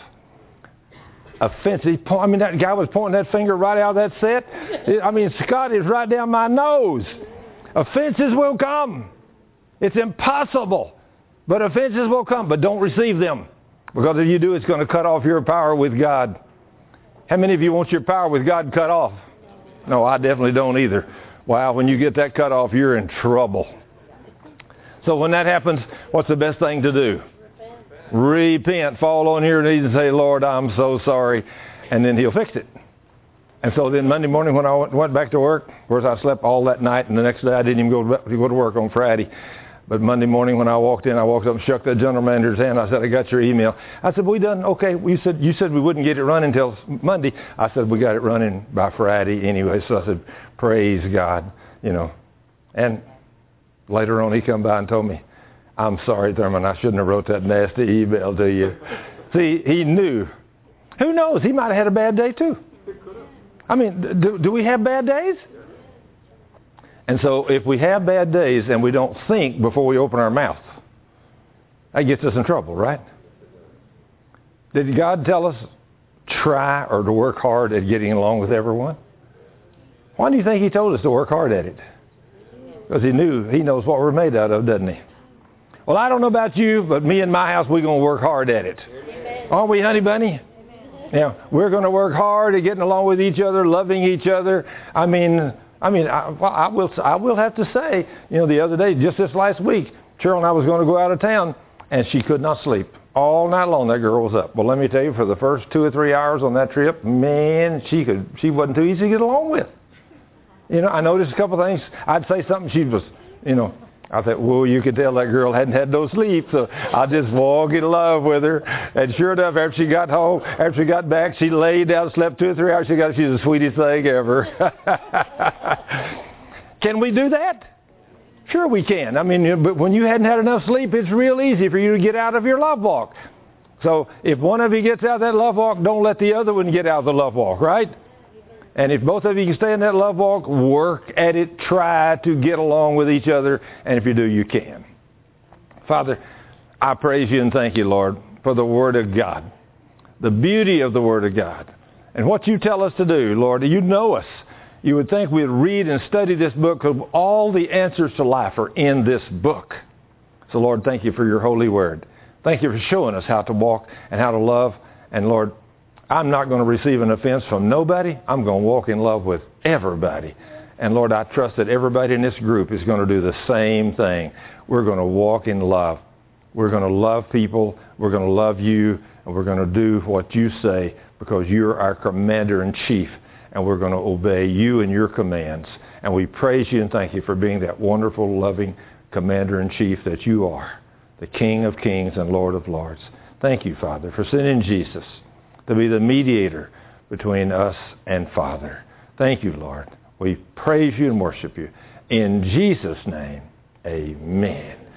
Offensive. I mean, that guy was pointing that finger right out of that set. I mean, Scott is right down my nose. Offenses will come. It's impossible. But offenses will come. But don't receive them. Because if you do, it's going to cut off your power with God. How many of you want your power with God cut off? No, I definitely don't either. Wow, when you get that cut off, you're in trouble. So when that happens, what's the best thing to do? Repent, fall on your knees and say, Lord, I'm so sorry. And then he'll fix it. And so then Monday morning when I went back to work, of course I slept all that night, and the next day I didn't even go to, go to work on Friday. But Monday morning when I walked in, I walked up and shook that general manager's hand. I said, I got your email. I said, we done, okay. You said, you said we wouldn't get it running until Monday. I said, we got it running by Friday anyway. So I said, praise God, you know. And later on he come by and told me, I'm sorry, Thurman, I shouldn't have wrote that nasty email to you. See, he knew. Who knows? He might have had a bad day too. I mean, do, do we have bad days? And so if we have bad days and we don't think before we open our mouth, that gets us in trouble, right? Did God tell us try or to work hard at getting along with everyone? Why do you think he told us to work hard at it? Because he knew, he knows what we're made out of, doesn't he? Well, I don't know about you, but me and my house, we're going to work hard at it. Amen. Aren't we, honey bunny? Amen. Yeah, we're going to work hard at getting along with each other, loving each other. I mean, I mean, I, well, I will, I will have to say, you know, the other day, just this last week, Cheryl and I was going to go out of town, and she could not sleep. All night long, that girl was up. Well, let me tell you, for the first two or three hours on that trip, man, she could, she wasn't too easy to get along with. You know, I noticed a couple of things. I'd say something, she was, you know, I thought, well, you could tell that girl hadn't had no sleep, so I just walked in love with her. And sure enough, after she got home, after she got back, she laid down, slept two or three hours. She got, she's the sweetest thing ever. Can we do that? Sure we can. I mean, but when you hadn't had enough sleep, it's real easy for you to get out of your love walk. So if one of you gets out of that love walk, don't let the other one get out of the love walk, right? And if both of you can stay in that love walk, work at it, try to get along with each other, and if you do, you can. Father, I praise you and thank you, Lord, for the Word of God, the beauty of the Word of God, and what you tell us to do, Lord. You know us. You would think we'd read and study this book because all the answers to life are in this book. So, Lord, thank you for your holy Word. Thank you for showing us how to walk and how to love. And, Lord, I'm not going to receive an offense from nobody. I'm going to walk in love with everybody. And Lord, I trust that everybody in this group is going to do the same thing. We're going to walk in love. We're going to love people. We're going to love you. And we're going to do what you say because you're our commander-in-chief. And we're going to obey you and your commands. And we praise you and thank you for being that wonderful, loving commander-in-chief that you are, the King of kings and Lord of lords. Thank you, Father, for sending Jesus to be the mediator between us and Father. Thank you, Lord. We praise you and worship you. In Jesus' name, amen.